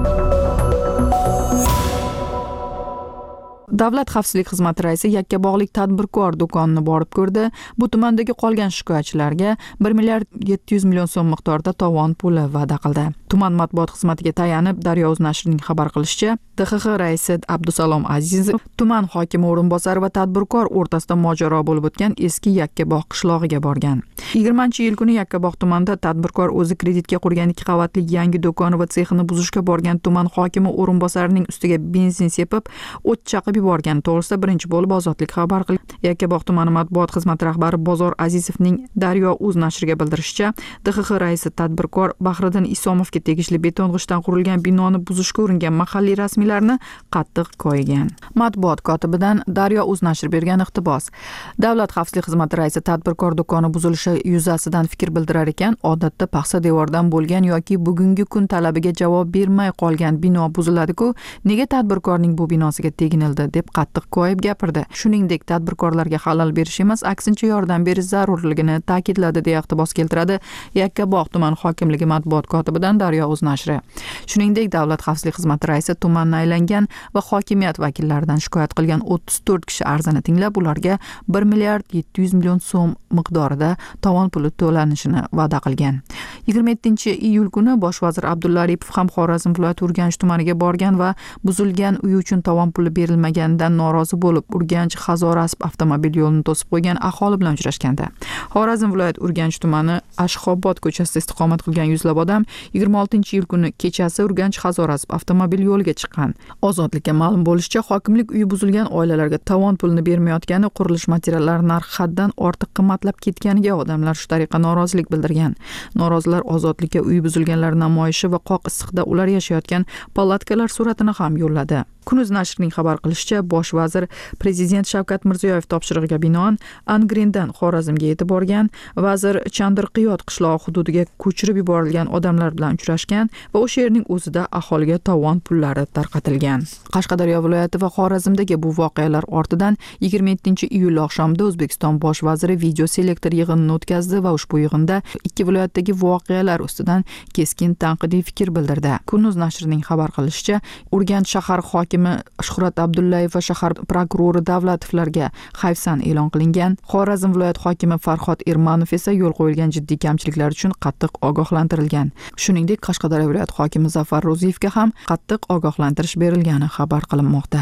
A: Davlat xavfsizlik xizmati raisi Yakkabog'lik tadbirkor do'konini borib ko'rdi. Bu tumandagi qolgan shikoyatchilarga bir milliard yetti yuz million so'm miqdorida tovon puli va'da qildi. Tuman matbuot xizmatiga tayanib Daryo.uz nashrining xabar qilishicha, D X X raisi Abdusalom Azizov tuman hokimi o'rinbosari va tadbirkor o'rtasida mojaro bo'lib o'tgan eski Yakkabog' qishlog'iga borgan. yigirmanchi iyul kuni Yakkabog' tumanida tadbirkor o'zi kreditga qurgan ikki qavatli yangi do'koni va sexini buzishga borgan tuman hokimi o'rinbosarining ustiga benzin sepib, o't chaqib yuborgani to'g'risida birinchi bo'lib Ozodlik xabar qildi. Yakkabog' tumani matbuot xizmati rahbari Bozor Azizovning Daryo.uz nashriga bildirishicha, D X X raisi tadbirkor Bahriddin Isomovga tegishli beton g'ishtdan qurilgan binoni buzishga uringan mahalliy rasmiylarni qattiq koyigan. Matbuot kotibidan Daryo.uz nashri bergan iqtibos. Davlat xavfsizlik xizmati raisi tadbirkor do'koni buzilishi yuzasidan fikr bildirar ekan, odatda paxsa devordan bo'lgan yoki bugungi kun talabiga javob bermay qolgan bino buziladi-ku, nega tadbirkorning bu binosiga teginildi deb qattiq koyib gapirdi. Shuningdek, tadbirkorlarga xalal berish emas, aksincha yordam berish zarurligini ta'kidladi deya iqtibos keltiradi Yakkabog' tuman hokimligi matbuot kotibidan Daryo.uz nashri. Shuningdek, davlat xavfsizlik xizmati raisi tumanni aylangan va hokimiyat vakillaridan shikoyat qilgan o'ttiz to'rt kishi arzini tinglab, ularga bir milliard yetti yuz million so'm miqdorida tovon puli to'lanishini va'da qilgan. yigirma yettinchi iyul kuni bosh vazir Abdulla Aripov ham Xorazm viloyati Urganch tumaniga borgan va buzilgan uy uchun tovon puli berilmaganidan norozi bo'lib, Urganch Hazorasp avtomobil yo'lini to'sib qo'ygan aholi bilan uchrashganda. Xorazm viloyati Urganch tumani Ashxobod ko'chasida istiqomat qilgan yuzlab odam yigirma oltinchi iyul kuni kechasi Urganch Hazorasp avtomobil yo'liga chiqqan. Ozodlikka ma'lum bo'lishicha, hokimlik uyi buzilgan oilalarga tovon pulini bermayotgani, qurilish materiallari narxi haddan ortiq qimmatlab ketganiga odamlar shu tariqa norozilik bildirgan. Norozilar Ozodlikka uy buzilganlar namoyishi va qoq issiqda ular yashayotgan palatkalar suratini ham yo'lladi. Kunuz nashrining xabar qilishicha, bosh vazir prezident Shavkat Mirziyoyev topshirig'iga binoan Angrendan Xorazmga yetib borgan. Vazir Chandirqiyot qishlog'i hududiga ko'chirib yuborilgan odamlar bilan uchrashgan va o'sha yerning o'zida aholiga tovon pullari tarqatilgan. Qashqadaryo viloyati va Xorazmdagi bu voqealar ortidan yigirma yettinchi iyul oqshomida O'zbekiston bosh vaziri video selektor yig'inini o'tkazdi va ushbu yig'inda ikki viloyatdagi voqealar ustidan keskin tanqidiy fikr bildirdi. Kunuz nashrining xabar qilishicha, Urganch shahar hokimi Shuhrat Abdullayev va shahar prokurori Davlatovlarga hayfsan e'lon qilingan. Xorazm viloyat hokimi Farhod Ermanov esa yo'l qo'yilgan jiddiy kamchiliklar uchun qattiq ogohlantirilgan. Shuningdek, Qashqadaryo viloyat hokimi Zafar Ro'ziyevga ham qattiq ogohlantirish berilgani xabar qilinmoqda.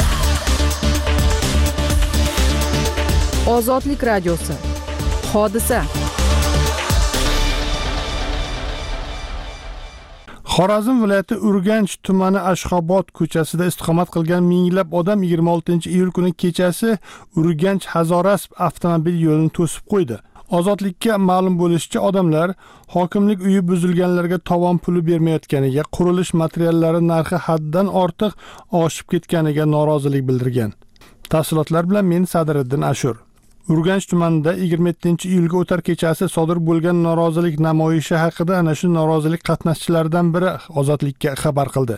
A: Ozodlik radiosi. Hodisa.
B: Xorazm viloyati Urganch tumani Ashxobod ko'chasida istiqomat qilgan minglab odam yigirma oltinchi iyul kuni kechasi Urganch Hazorasp avtomobil yo'lini to'sib qo'ydi. Ozodlikka ma'lum bo'lishicha, odamlar hokimlik uyi buzilganlarga tovon puli bermayotganiga, qurilish materiallari narxi haddan ortiq oshib ketganiga norozilik bildirgan. Tafsilotlar bilan men Sadiriddin Ashur. Urganch tumanida yigirma yettinchi iyulga o'tar kechasi sodir bo'lgan norozilik namoyishi haqida ana shu norozilik qatnashchilaridan biri Ozodlikka xabar qildi.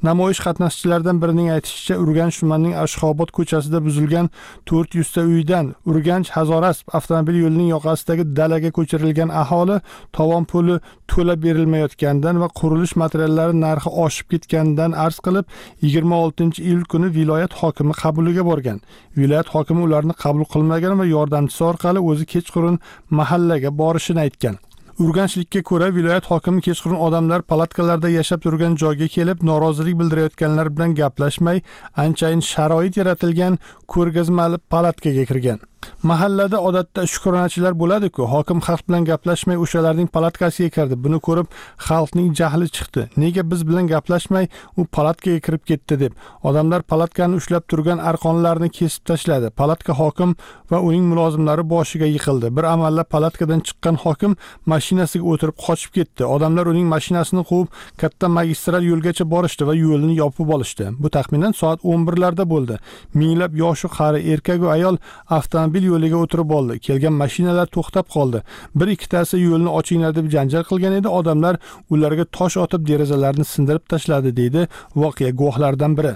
B: Namoyish qatnashchilaridan birining aytishicha, Urganch tumanining Ashxobod ko'chasida buzilgan to'rt yuz ta uydan Urganch Hazorasp avtomobil yo'lining yoqasidagi dalaga ko'chirilgan aholi tovon puli to'lab berilmayotganidan va qurilish materiallari narxi oshib ketganidan arz qilib, yigirma oltinchi iyul kuni viloyat hokimi qabuliga borgan. Viloyat hokimi ularni qabul qilmagan va yordamchisi orqali o'zi kechqurun mahallaga borishini aytgan. Urganchlikka ko'ra, viloyat hokimi kechqurun odamlar palatkalarda yashab turgan joyga kelib, norozilik bildirayotganlar bilan gaplashmay, anchayin sharoit yaratilgan ko'rgazmali palatkaga kirgan. Mahallada odatda shukronachilar bo'ladi-ku, hokim xalq bilan gaplashmay o'shalarning palatkasiga kirdi. Buni ko'rib, xalqning jahli chiqdi. Nega biz bilan gaplashmay u palatkaga kirib ketdi deb. Odamlar palatkani ushlab turgan arqonlarni kesib tashladi. Palatka hokim va uning mulozimlari boshiga yiqildi. Bir amalla palatkadan chiqqan hokim mashinasiga o'tirib qochib ketdi. Odamlar uning mashinasini quvib, katta magistral yo'lgacha borishdi va yo'lni yopib olishdi. Bu taxminan soat o'n bir larda bo'ldi. Minglab yoshi qari erkak va ayol avtomobil yo'liga o'tirib oldi. Kelgan mashinalar to'xtab qoldi. Bir ikkitasi yo'lni ochinglar deb janjal qilgan edi. Odamlar ularga tosh otib derazalarni sindirib tashladi, deydi voqea guvohlaridan biri.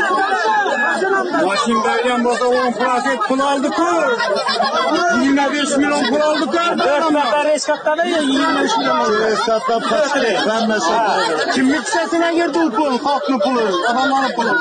Q: Mashinlardan bo'lsa o'n prosent pul oldi-ku. yigirma besh million pul oldi-ku. Eskatdan yigirma besh million. Eskatdan pastri. Kimlik sesine girdi bu pul, xalqning puli, odamlarning puli.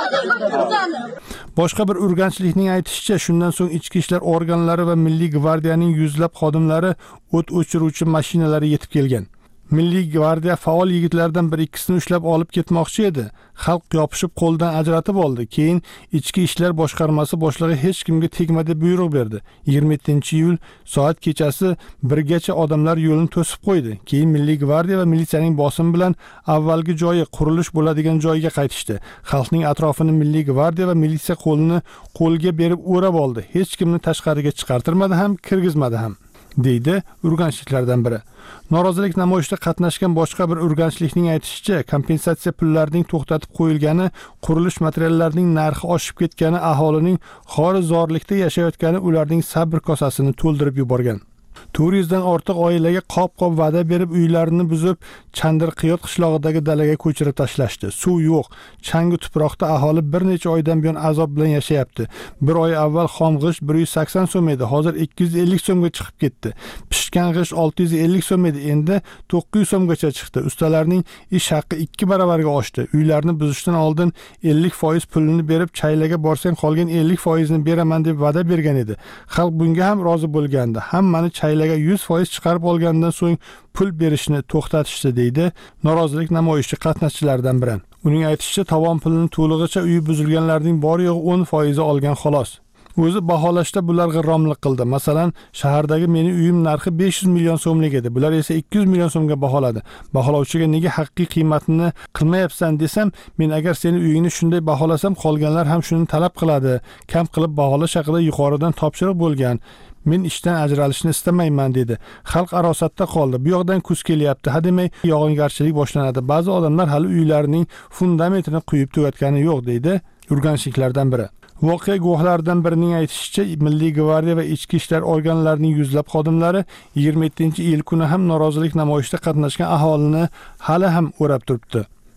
B: Boshqa bir urganchlikning aytishicha, shundan so'ng ichki ishlar organlari va Milliy gvardiyaning yuzlab xodimlari o't o'chiruvchi mashinalari yetib kelgan. Milliy gvardiya faol yigitlardan bir ikkisini ushlab olib ketmoqchi edi. Xalq yopishib qo'ldan ajratib oldi. Keyin ichki ishlar boshqarmasi boshlig'i hech kimga tegma deb buyruq berdi. yigirma yettinchi iyul soat kechasi birgacha odamlar yo'lni to'sib qo'ydi. Keyin Milliy gvardiya va militsiyaning bosimi bilan avvalgi joyi, qurilish bo'ladigan joyga qaytishdi. Xalqning atrofini Milliy gvardiya va militsiya qo'lini qo'lga berib o'rab oldi. Hech kimni tashqariga chiqartirmadi ham, kirgizmadi ham, deydi urganchliklardan biri. Norozilik namoyishida qatnashgan boshqa bir urganchlikning aytishicha, kompensatsiya pullarining to'xtatib qo'yilgani, qurilish materiallarining narxi oshib ketgani, aholining xorizorlikda yashayotgani ularning sabr kosasini to'ldirib yuborgan. to'rt yuz dan ortiq oilaga qop-qop va'da berib, uylarini buzib, Chandirqiyot qishlog'idagi dalaga ko'chirib tashlashdi. Suv yo'q. Changi tuproqda aholi bir necha oydan buyon azob bilan yashayapti. Bir oy avval xom g'isht bir yuz sakson so'm edi, hozir ikki yuz ellik so'mga chiqib ketdi. Pishgan g'isht olti yuz ellik so'm edi, endi to'qqiz yuz so'mgacha chiqdi. Ustalarning ish haqqi ikki baravarga oshdi. Uylarni buzishdan oldin ellik foiz pulini berib, chaylaga borsang qolgan ellik foizini beraman deb va'da bergan edi. Xalq bunga ham rozi bo'lgandi. Hammani chaylaga yuz foiz chiqarib olgandan so'ng pul berishni to'xtatishdi, deydi norozilik namoyishi qatnashchilaridan biri. Uning aytishicha, tovon pulini to'lig'icha uyi buzilganlarning bor yo'g'i o'n foiz olgan xolos. O'zi baholashda bular g'irromlik qildi. Masalan, shahardagi meni uyim narxi besh yuz million so'mlik edi. Bular esa ikki yuz million so'mga baholadi. Baholovchiga nega haqiqiy qiymatini qilmayapsan desam, men agar seni uyingni shunday baholasam, qolganlar ham shuni talab qiladi. Kam qilib baholash haqida yuqoridan topshiriq bo'lgan. Men ishdan ajralishni istamayman, dedi. Xalq arosatda qoldi. Bu yoqdan kuz kelyapti, hademay yog'ingarchilik boshlanadi. Ba'zi odamlar hali uylarining fundamentini quyib tugatgani yo'q, deydi urganchliklardan biri. Voqea guvohlaridan birining aytishicha, Milliy gvardiya va ichki ishlar organlarining yuzlab xodimlari yigirma yettinchi iyul kuni ham norozilik namoyishida qatnashgan aholini hali ham o'rab turibdi.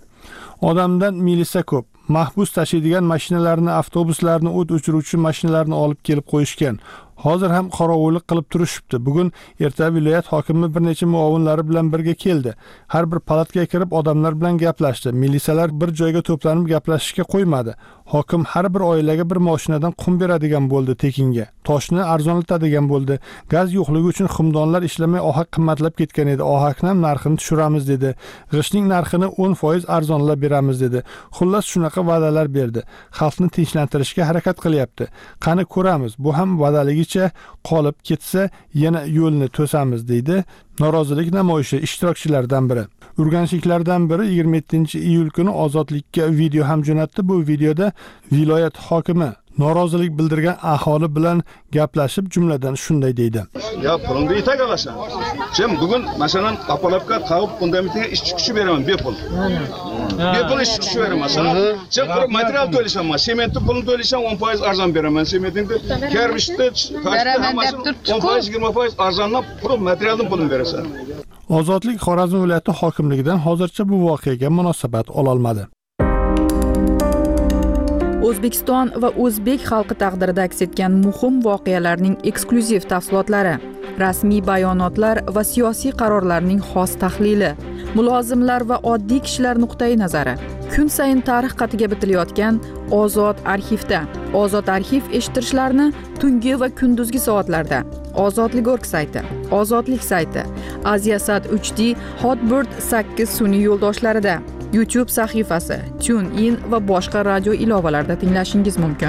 B: Odamdan milisa ko'p. Mahbus tashiydigan mashinalarni, avtobuslarni, o't o'chiruvchi mashinalarni olib kelib qo'yishgan. Hozir ham qorovullik qilib turishibdi. Bugun erta viloyat hokimi bir necha muovinlari bilan birga keldi. Har bir palatkaga kirib odamlar bilan gaplashdi. Militsiyalar bir joyga to'planib gaplashishga qo'ymadi. Hokim har bir oilaga bir mashinadan qum beradigan bo'ldi tekinga. Toshni arzonlatadigan bo'ldi. Gaz yo'qligi uchun xumdonlar ishlamay ohak qimmatlab ketgan edi. Ohakni ham narxini tushiramiz dedi. G'ishtning narxini o'n foiz arzonlab beramiz dedi. Xullas shunaqa va'dalar berdi. Xalqni tinchlantirishga harakat qilyapti. Qani ko'ramiz, bu ham va'daligicha qolib ketsa, yana yo'lni to'samiz, deydi norozilik namoyishi ishtirokchilaridan biri. Urganchliklardan biri yigirma yettinchi iyul kuni Ozodlikka video ham jo'natdi. Bu videoda viloyat hokimi norozilik bildirgan aholi bilan gaplashib, jumladan shunday deydi.
R: Ya pulni yetak olasan. Sen bugun masalan Apolovka qavib fundamentiga ish chiqishi beraman bepul. Bepul ish chiqishi beraman. Masalan, sen qurib material to'laysan, sementni pulini to'laysan on foiz arzon beraman. Sementni, kermishni, toshni hammasini on foiz yigirma foiz arzonlab qurib materialning pulini berasan. Ozodlik
B: Xorazm viloyati hokimligidan hozircha bu voqeaga munosabat ola olmadi.
A: O'zbekiston va o'zbek xalqi taqdirida aks etgan muhim voqealarning eksklyuziv tafsilotlari, rasmiy bayonotlar va siyosiy qarorlarning xos tahlili, mulozimlar va oddiy kishilar nuqtai nazari. Kun sayin tarix qatiga bitilayotgan Ozod arxivda. Ozod arxiv eshittirishlarni tungi va kunduzgi soatlarda. Ozodlik.org sayti, Ozodlik sayti, Aziasat uch D, Hotbird sakkiz sun'iy yo'ldoshlarida, YouTube sahifasi, TuneIn va boshqa radio ilovalarida tinglashingiz mumkin.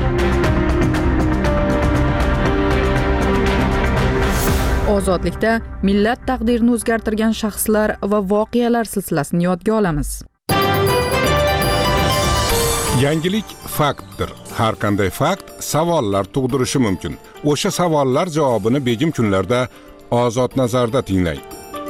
A: Ozodlikda millat taqdirini o'zgartirgan shaxslar va voqealar silsilasini yodga olamiz.
S: Yangilik faktdir. Har qanday fakt savollar tug'dirishi mumkin. O'sha savollar javobini begim kunlarda Ozod nazarda tinglang.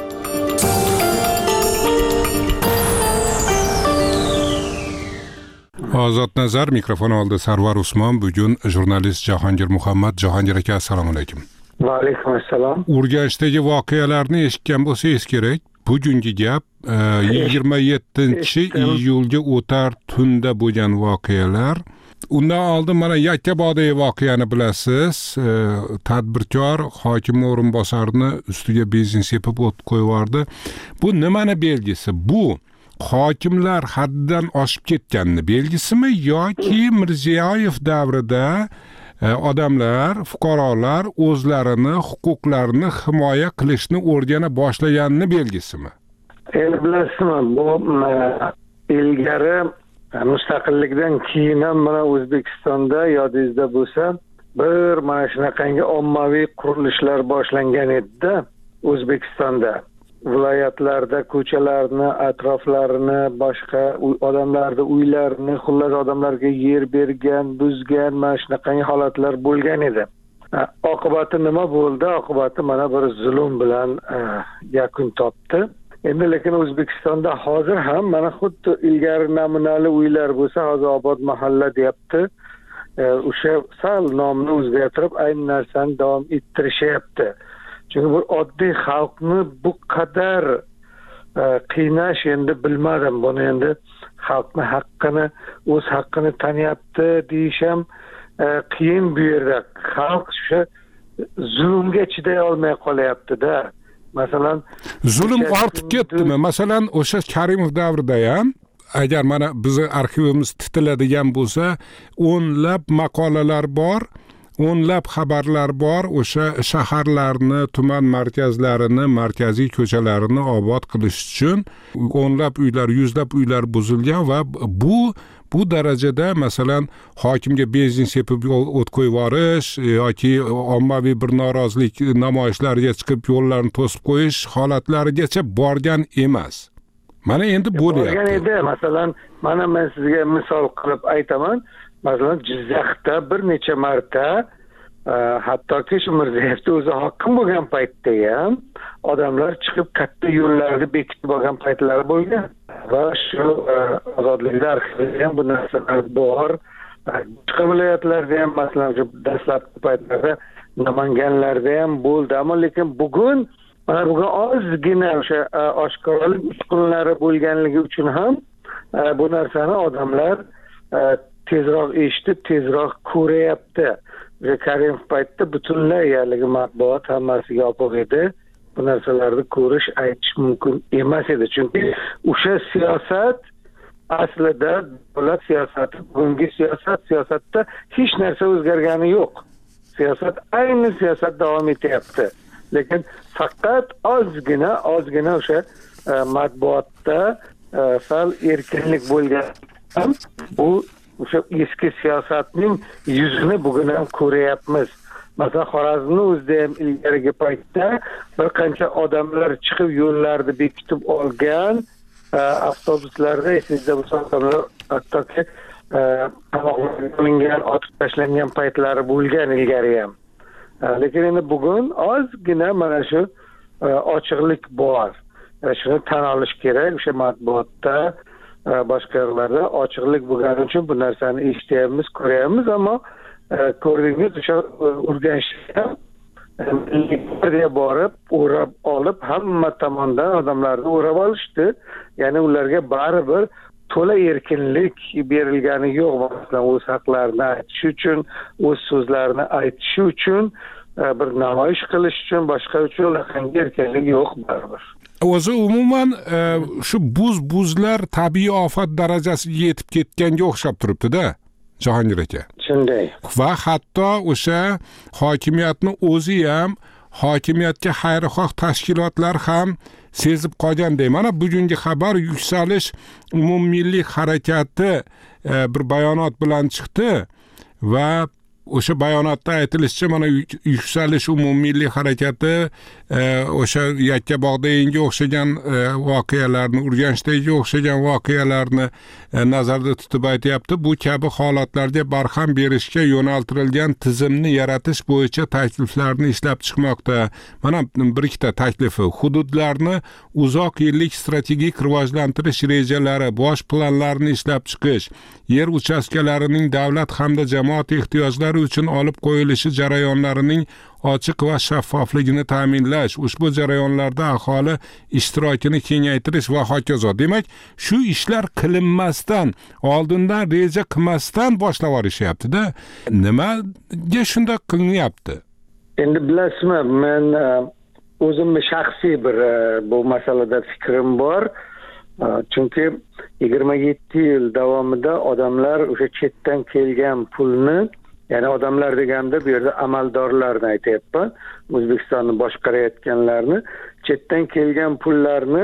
S: Ozod nazar mikrofon oldi Sarvar Usmon. Bugun jurnalist Jahongir Muhammad. Jahongir aka, assalomu alaykum.
T: Va alaykum assalom.
S: Urganchdagi voqealarni eshitgan bo'lsangiz kerak. Bugungi gap yigirma yettinchi iyulga o'tar tunda bo'lgan voqealar. Undan oldin mana Yakkabog'dagi voqeani bilasiz. Tadbirkor hokim o'rinbosarini ustiga benzin sepib o't qo'yardi. Bu nimani belgisi? Bu hokimlar haddidan oshib ketganini belgisimi yoki Mirziyoyev davrida odamlar, fuqarolar o'zlarini huquqlarini himoya qilishni o'rgana boshlaganini belgisimi?
T: Endi bilasizmi, bu ilgari mustaqillikdan keyin ham mana O'zbekistonda yodingizda bo'lsa, bir mana shunaqangi ommaviy qurilishlar boshlangan edi-da O'zbekistonda. Viloyatlarda ko'chalarni, atroflarini, boshqa odamlarning uylarini, xullas odamlarga yer bergan, buzgan, mana shunaqangi holatlar bo'lgan edi. Oqibati nima bo'ldi? Oqibati mana bir zulm bilan yakun topdi. Endi lekin O'zbekistonda hozir ham mana xuddi ilgari namunali uylar bo'lsa, hozir obod mahalla deyapti. O'sha sal nomni o'zgartirib ayni narsani davom ettirishyapti. Chunki bu oddiy xalqni bu qadar qiynash endi bilmadim. Buni endi xalqni haqqini, o'z haqqini taniyapti deyish ham qiyin bu yerda. Xalq o'sha zulmga chiday olmay qolyapti-da. Masalan,
S: zulm ortib ketdimi? Masalan, o'sha Karimov davrida ham agar mana bizning arxivimiz titiladigan bo'lsa, o'nlab maqolalar bor, o'nlab xabarlar bor. O'sha shaharlarni, tuman markazlarini, markaziy ko'chalarini obod qilish uchun o'nlab uylar, yuzlab uylar buzilgan va bu bu darajada masalan hokimga benzin sepib o't qo'yib yuborish yoki ommaviy bir norozilik namoyishlariga chiqib yo'llarni to'sib qo'yish holatlarigacha borgan emas. Mana endi bo'lyapti.
T: Borgan edi. Masalan, mana men sizga misol qilib aytaman. Masalan, Jizzaxda bir necha marta hattoki shu Mirzayevning o'zi hokim bo'lgan paytda ham odamlar chiqib katta yo'llarni bekitib olgan paytlari bo'lgan. Va shu ozodlikda arxivida ham bu narsalar bor. Boshqa viloyatlarda ham masalan shu dastlabki paytlarda Namanganlarda ham bo'ldi. Ammo lekin bugun mana bugun ozgina o'sha oshkoralik uskunalari bo'lganligi uchun ham bu narsani odamlar tezroq eshitib, tezroq ko'rayapti. Karimov paytda butunlay ya'ni matbuot hammasiga opiq edi. Bu narsalarni ko'rish, aytish mumkin emas edi. Chunki o'sha siyosat aslida davlat siyosati, bugungi siyosat, siyosatda hech narsa o'zgargani yo'q. Siyosat ayni siyosat davom etyapti. Lekin faqat ozgina, ozgina o'sha matbuotda sal erkinlik bo'lgan. Bu o'sha eski siyosatning yuzini bugun ham ko'ryapmiz. Masalan, Xorazmning o'zida ham ilgarigi paytda bir qancha odamlar chiqib yo'llarni bekitib olgan, avtobuslarda esingizda bo'lsa odamlar hattoki qamoqlangan, otib tashlangan paytlari bo'lgan ilgari ham. Lekin endi bugun ozgina mana shu ochiqlik bor. Shuni tan olish kerak. O'sha matbuotda boshqa yerlarda ochiqlik bo'lgani uchun bu narsani eshityapmiz, ko'ryapmiz, ammo ko'rdingiz o'sha Urganchda milliy borib, o'rab olib hamma tomondan odamlarni o'rab olishdi. Ya'ni ularga baribir to'la erkinlik berilgani yo'q. Masalan, o'z haqlarini aytish uchun, o'z so'zlarini aytish uchun, bir namoyish qilish uchun, boshqa uchun ularga erkinlik yo'q baribir.
S: O'zi umuman shu buz-buzlar tabiiy ofat darajasiga yetib ketganga o'xshab turibdi-da, Jahongir aka.
T: Shunday.
S: Va hatto o'sha hokimiyatni o'zi ham, hokimiyatga xayrixoh tashkilotlar ham sezib qolganday. Mana bugungi xabar yuksalish umummilliy harakati bir bayonot bilan chiqdi va o'sha bayonotda aytilishicha, mana yuksalish umummilliy harakati o'sha Yakkabog'dagi o'xshagan voqealarni, Urganchdagi o'xshagan voqealarni nazarda tutib aytyapti. Bu kabi holatlarga barham berishga yo'naltirilgan tizimni yaratish bo'yicha takliflarni ishlab chiqmoqda. Mana bir ikkita taklifi: hududlarni uzoq yillik strategik rivojlantirish rejalari, bosh planlarini ishlab chiqish, yer uchastkalarining davlat hamda jamoat ehtiyojlari uchun olib qo'yilishi jarayonlarining ochiq va shaffofligini ta'minlash, ushbu jarayonlarda aholi ishtirokini kengaytirish va hokazo. Demak, shu ishlar qilinmasdan, oldindan reja qilmasdan boshlab olishyapti-da. Nimaga shunda qilinyapti?
T: Endi bilasizmi, men o'zimni shaxsiy bir bu masalada fikrim bor. Chunki yigirma yetti yil davomida odamlar o'sha chetdan kelgan pulni, ya'ni odamlar deganda bu yerda amaldorlarni aytyapman, O'zbekistonni boshqarayotganlarni, chetdan kelgan pullarni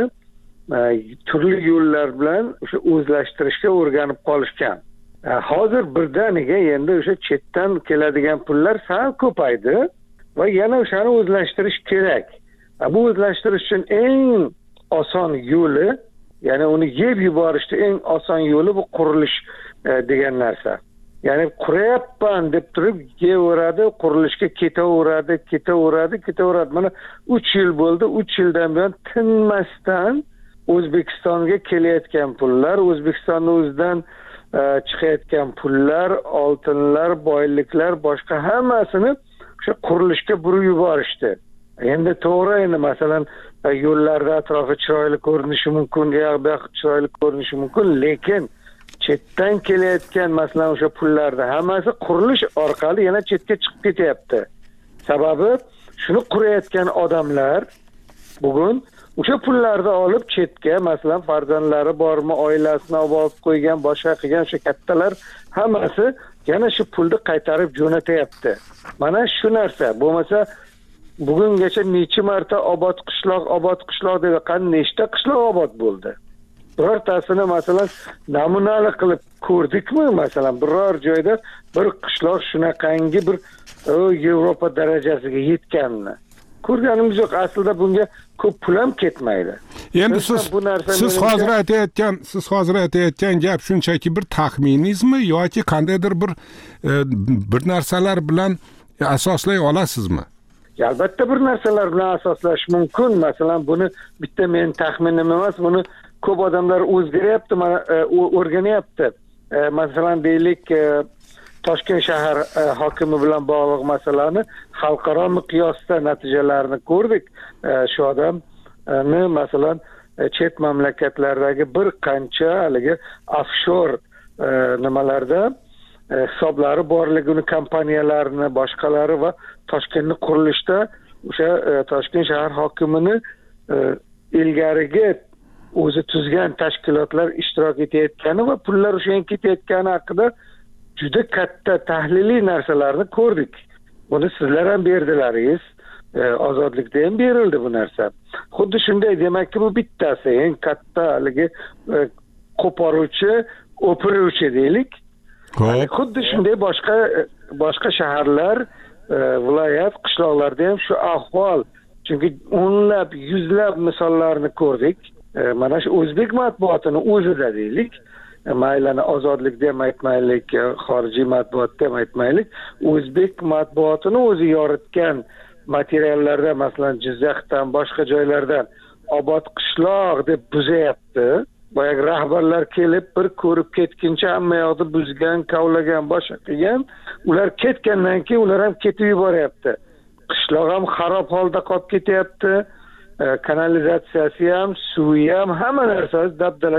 T: turli yo'llar bilan o'sha o'zlashtirishga o'rganib qolishgan. Hozir birdaniga endi o'sha chetdan keladigan pullar sal ko'paydi va yana o'shani o'zlashtirish kerak. Bu o'zlashtirish uchun eng oson yo'li, ya'ni uni yeb yuborishda eng oson yo'li bu qurilish degan narsa. Ya'ni qurayapman deb turib yeveradi, qurilishga ketaveradi, ketaveradi, ketaveradi. Mana uch yil bo'ldi, uch yildan buyon tinmasdan O'zbekistonga kelayotgan pullar, O'zbekistonning o'zidan chiqayotgan pullar, oltinlar, boyliklar, boshqa hammasini o'sha qurilishga burib yuborishdi. Endi to'g'ri, endi masalan yo'llarda atrofi chiroyli ko'rinishi mumkin, yo'q, chiroyli ko'rinishi mumkin, lekin chetdan kelayotgan masalan o'sha pullarni hammasi qurilish orqali yana chetga chiqib ketyapti. Sababi shuni qurayotgan odamlar bugun o'sha pullarni olib chetga, masalan farzandlari bormi, oilasini olib qo'ygan, boshqa qilgan o'sha kattalar hammasi yana shu pulni qaytarib jo'natyapti. Mana shu narsa. Bo'lmasa bugungacha necha marta obod qishloq, obod qishloq deb qanday nechta qishloq obod bo'ldi? Birortasini masalan namunali qilib ko'rdikmi? Masalan biror joyda bir qishloq shunaqangi bir Yevropa darajasiga yetganini ko'rganimiz yo'q. Aslida bunga ko'p pul ham ketmaydi.
S: Endi siz siz hozir aytayotgan, siz hozir aytayotgan gap shunchaki bir taxminingizmi yoki qandaydir bir bir narsalar bilan asoslay olasizmi?
T: Albatta bir narsalar bilan asoslash mumkin. Masalan buni bitta men taxminim emas, buni ko'p odamlar o'zgaryapti, o'rganyapti. Masalan deylik, Toshkent shahar hokimi bilan bog'liq masalani xalqaro miqyosda natijalarini ko'rdik. Shu odamni masalan chet mamlakatlardagi bir qancha haligi offshore nimalarda hisoblari borligini, kompaniyalarini, boshqalari va Toshkentni qurilishda o'sha Toshkent shahar hokimini ilgarigi o'zi tuzgan tashkilotlar ishtirok etayotgani va pullar o'shanga ketayotgani haqida juda katta tahliliy narsalarni ko'rdik. Buni sizlar ham berdilaringiz, ozodlikda ham berildi bu narsa. Xuddi shunday, demakki bu bittasi eng katta haligi qo'poruvchi, o'piruvchi deylik. Xuddi shunday boshqa boshqa shaharlar, viloyat, qishloqlarda ham shu ahvol. Chunki o'nlab, yuzlab misollarni ko'rdik. Mana shu o'zbek matbuotini o'zida deylik, maylani ozodlikda ham aytmaylik, xorijiy matbuotda ham aytmaylik, o'zbek matbuotini o'zi yoritgan materiallarda, masalan Jizzaxdan, boshqa joylardan obod qishloq deb buzayapti. Boyagi rahbarlar kelib bir ko'rib ketguncha hamma yoqni buzgan, kavlagan, boshqa qilgan. Ular ketgandan keyin ular ham ketib yuboryapti. Qishloq ham xarob holda qolib ketyapti. Kanalizatsiyasi ham, suvi ham, hamma narsasi dabdala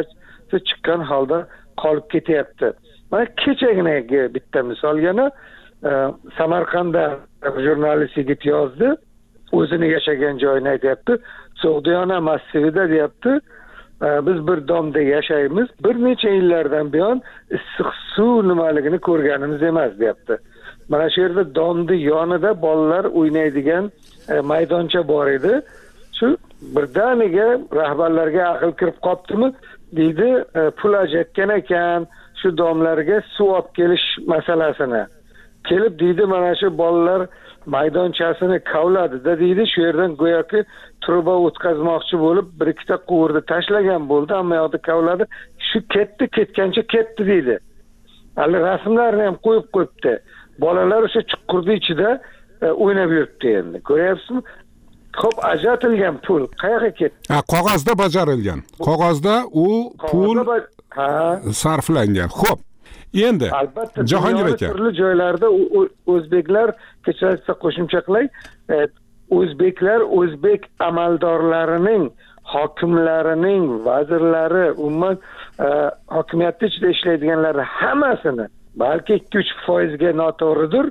T: chiqqan holda qolib ketyapti. Mana kechagina bitta misol yana Samarqandda jurnalist yigit yozdi. O'zini yashagan joyini aytyapti. So'g'diyona massivida deyapti. Biz bir domda yashaymiz. Bir necha yillardan buyon issiq suv nimaligini ko'rganimiz emas deyapti. Mana shu yerda domni yonida bolalar o'ynaydigan maydoncha bor edi. Shu birdaniga rahbarlarga aql kirib qoptimi deydi, pul ajratgan ekan shu domlarga suv olib kelish masalasini. Kelib deydi, mana shu bolalar maydonchasini kavladida deydi, shu yerdan go'yoki truba o'tkazmoqchi bo'lib bir ikkita quvurni tashlagan bo'ldi, hamma yoqda kavladi. Shu ketdi, ketgancha ketdi deydi. Hali rasmlarni ham qo'yib qo'yibdi. Bolalar o'sha chuqurni ichida o'ynab yuribdi endi. Ko'ryapsizmi? Xo'p, ajratilgan pul qayerga ketdi?
S: Ha, qog'ozda bajarilgan. Qog'ozda u pul
T: ha
S: sarflangan. Xo'p. Endi Jahongir aka,
T: turli joylarda o'zbeklar, kechirasiz qo'shimcha qilay, o'zbeklar o'zbek amaldorlarining, hokimlarining, vazirlari, umuman hokimiyatda ichida ishlaydiganlar hammasini, balki ikki uch foiz ga noto'g'ridir,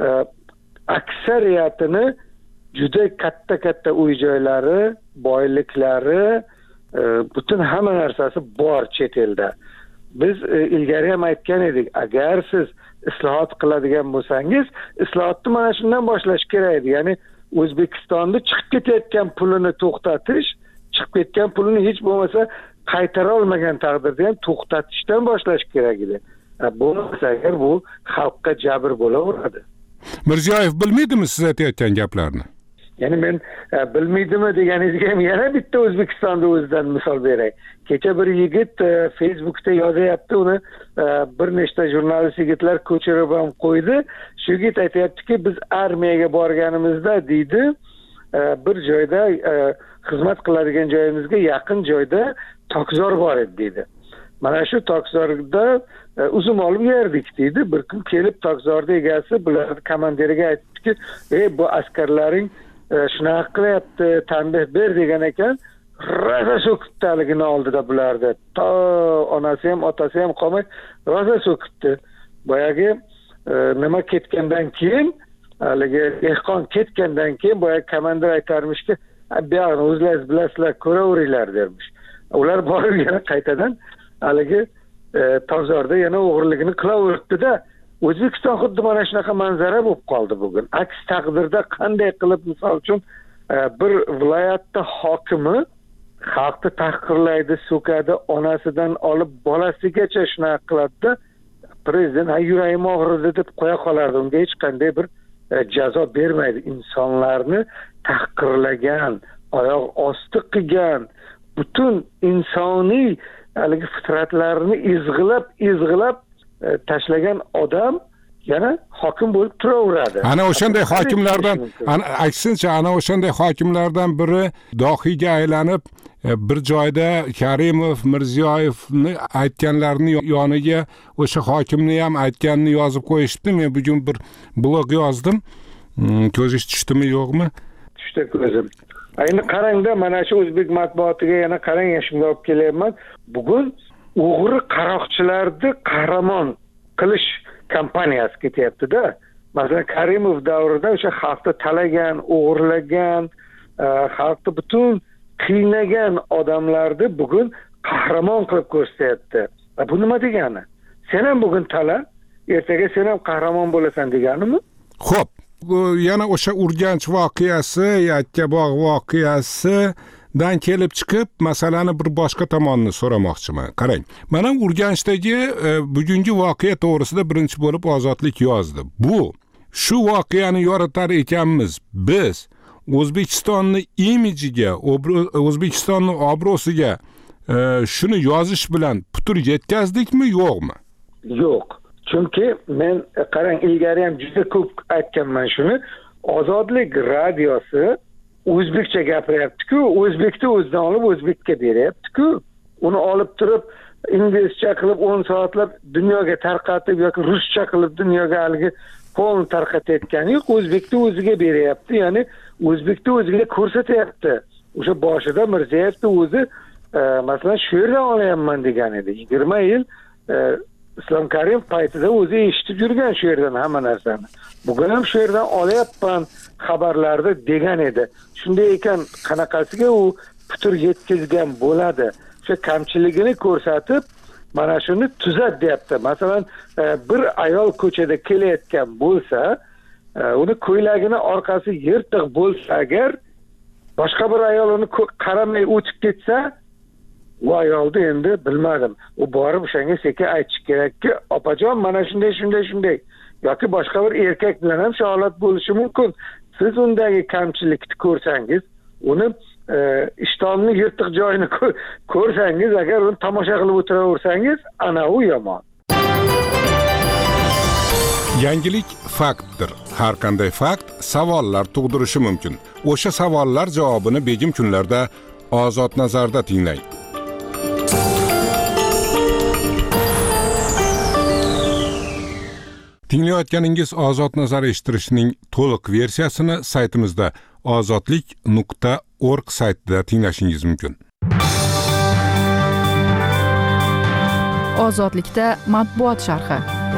T: aksariyatini juda katta-katta uy joylari, boyliklari, butun hamma narsasi bor chet elda. Biz ilgari ham aytgan edik, agar siz islohot qiladigan bo'lsangiz, islohotni mana shundan boshlash kerak edi. Ya'ni O'zbekistonda chiqib ketayotgan pulini to'xtatish, chiqib ketgan pulini hech bo'lmasa qaytara olmagan taqdirda ham to'xtatishdan boshlash kerak edi. Bo'lmasa agar bu xalqqa jabr bo'laveradi.
S: Mirziyoyev bilmaydimi siz aytayotgan gaplarni?
T: Ya'ni men bilmaydimi deganingizga ham yana bitta O'zbekistonda o'zidan misol beray. Kecha bir yigit Facebookda yozyapti, uni bir nechta jurnalist yigitlar ko'chirib ham qo'ydi. Shu yigit aytayaptiki, biz armiyaga borganimizda deydi, bir joyda xizmat qiladigan joyimizga yaqin joyda tokzor bor edi deydi. Mana shu tokzorda uzum olib yerdik deydi. Bir kun kelib tokzorda egasi bular komandiriga aytdiki, "Ey, bu askarlaring shunaqa qilyapti, tanbeh ber" degan ekan, rosa so'kibdi haligini oldida bularni. To onasi ham, otasi ham qolmay rosa so'kibdi. Boyagi nima ketgandan keyin, haligi dehqon ketgandan keyin boyagi komandir aytarmishki, "Bu yoqni o'zlaringiz bilasizlar, ko'raveringlar" dermish. Ular borib yana qaytadan haligi tokzorda yana o'g'irligini qilaveribdi-da. O'zbekiston xuddi mana shunaqa manzara bo'lib qoldi bugun. Aks taqdirda qanday qilib, misol uchun bir viloyatda hokimi xalqni tahqirlaydi, so'kadi, onasidan olib bolasigacha shunaqa qiladi-da, prezident "Ha, yuragim og'ridi" deb qo'ya qolardi. Unga hech qanday bir jazo bermaydi. Insonlarni tahqirlagan, oyoq osti qilgan, butun insoniy haligi fitratlarini izg'ilab, izg'ilab tashlagan odam yana hokim bo'lib turaveradi.
S: Ana o'shanday hokimlardan, ana aksincha, ana o'shanday hokimlardan biri dohiyga aylanib, bir joyda Karimov, Mirziyoyevni aytganlarini yoniga o'sha hokimni ham aytganini yozib qo'yishdi. Men bugun bir blog yozdim. Ko'zingiz tushdimi, yo'qmi?
T: Tushdi ko'zim. Endi qarangda, mana shu o'zbek matbuotiga yana qarang, shunga olib kelyapman. Bugun o'g'ri qaroqchilarni qahramon qilish kampaniyasi ketyapti-da. Masalan, Karimov davrida o'sha xalqni talagan, o'g'irlagan, xalqni butun qiynagan odamlarni bugun qahramon qilib ko'rsatyapti. Bu nima degani? Sen ham bugun tala, ertaga sen ham qahramon bo'lasan deganimi?
S: Xo'p, yana o'sha Urganch voqeasi, Yakkabog' voqeasi dan kelib chiqib, masalani bir boshqa tomonini so'ramoqchiman. Qarang, mana Urganchdagi bugungi voqea to'g'risida birinchi bo'lib Ozodlik yozdi. Bu shu voqeani yoritar ekanmiz. Biz O'zbekistonni imijiga, O'zbekistonning obro'siga shuni yozish bilan putur yetkazdikmi, yo'qmi?
T: Yo'q. Chunki men qarang, ilgari ham juda ko'p aytganman shuni. Ozodlik radiosi o'zbekcha gapiryapti-ku, o'zbekni o'zidan olib o'zbekka beryapti-ku. Uni olib turib inglizcha qilib o'n soatlab dunyoga tarqatib yoki ruscha qilib dunyoga haligi polni tarqatayotgani yo'q, o'zbekni o'ziga beryapti. Ya'ni o'zbekni o'ziga ko'rsatyapti. O'sha boshida Mirzayevni o'zi masalan shu yerdan olyapman degan edi. yigirma yil e, Islom Karimov paytida o'zi eshitib yurgan shu yerdan hamma narsani. Bugun ham shu yerdan olyapman xabarlarda degan edi. Shunday ekan qanaqasiga u putur yetkazgan bo'ladi. O'sha kamchiligini ko'rsatib, mana shuni tuzat deyapti. Masalan, e, bir ayol ko'chada kelayotgan bo'lsa, e, uni ko'ylagini orqasi yirtiq bo'lsa agar boshqa bir ayol uni qaramay o'tib ketsa, u ayolni endi bilmadim. U borib o'shanga sekin aytish kerakki, opajon mana shunday shunday shunday yoki boshqa bir erkak bilan ham shu holat bo'lishi mumkin. Siz undagi kamchilikni ko'rsangiz, uni e, ishtonning yirtiq joyini ko'rsangiz, agar uni tomosha qilib o'tiraversangiz, ana u yomon.
S: Yangilik faktdir. Har qanday fakt savollar tug'dirishi mumkin. O'sha savollar javobini begim kunlarda Ozod nazarda tinglang. Tinglayotganingiz Ozod nazar eshittirishning to'liq versiyasini saytimizda ozodlik nuqta org saytida tinglashingiz mumkin.
J: Ozodlikda matbuot sharhi.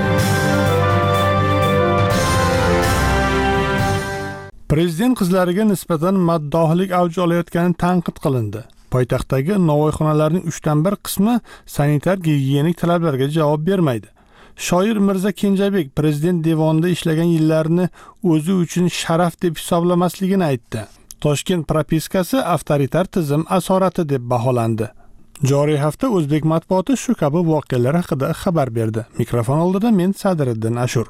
B: Prezident qizlariga nisbatan maddohlik avj olayotgani tanqid qilindi. Poytaxtdagi novvoyxonalarning uchdan bir qismi sanitar gigiyenik talablarga javob bermaydi. Shoir Mirza Kenjabek prezident devonida ishlagan yillarini o'zi uchun sharaf deb hisoblamasligini aytdi. Toshkent propiskasi avtoritar tizim asorati deb baholandi. Joriy hafta o'zbek matbuoti shu kabi voqealar haqida xabar berdi. Mikrofon oldida men Sadiriddin Ashur.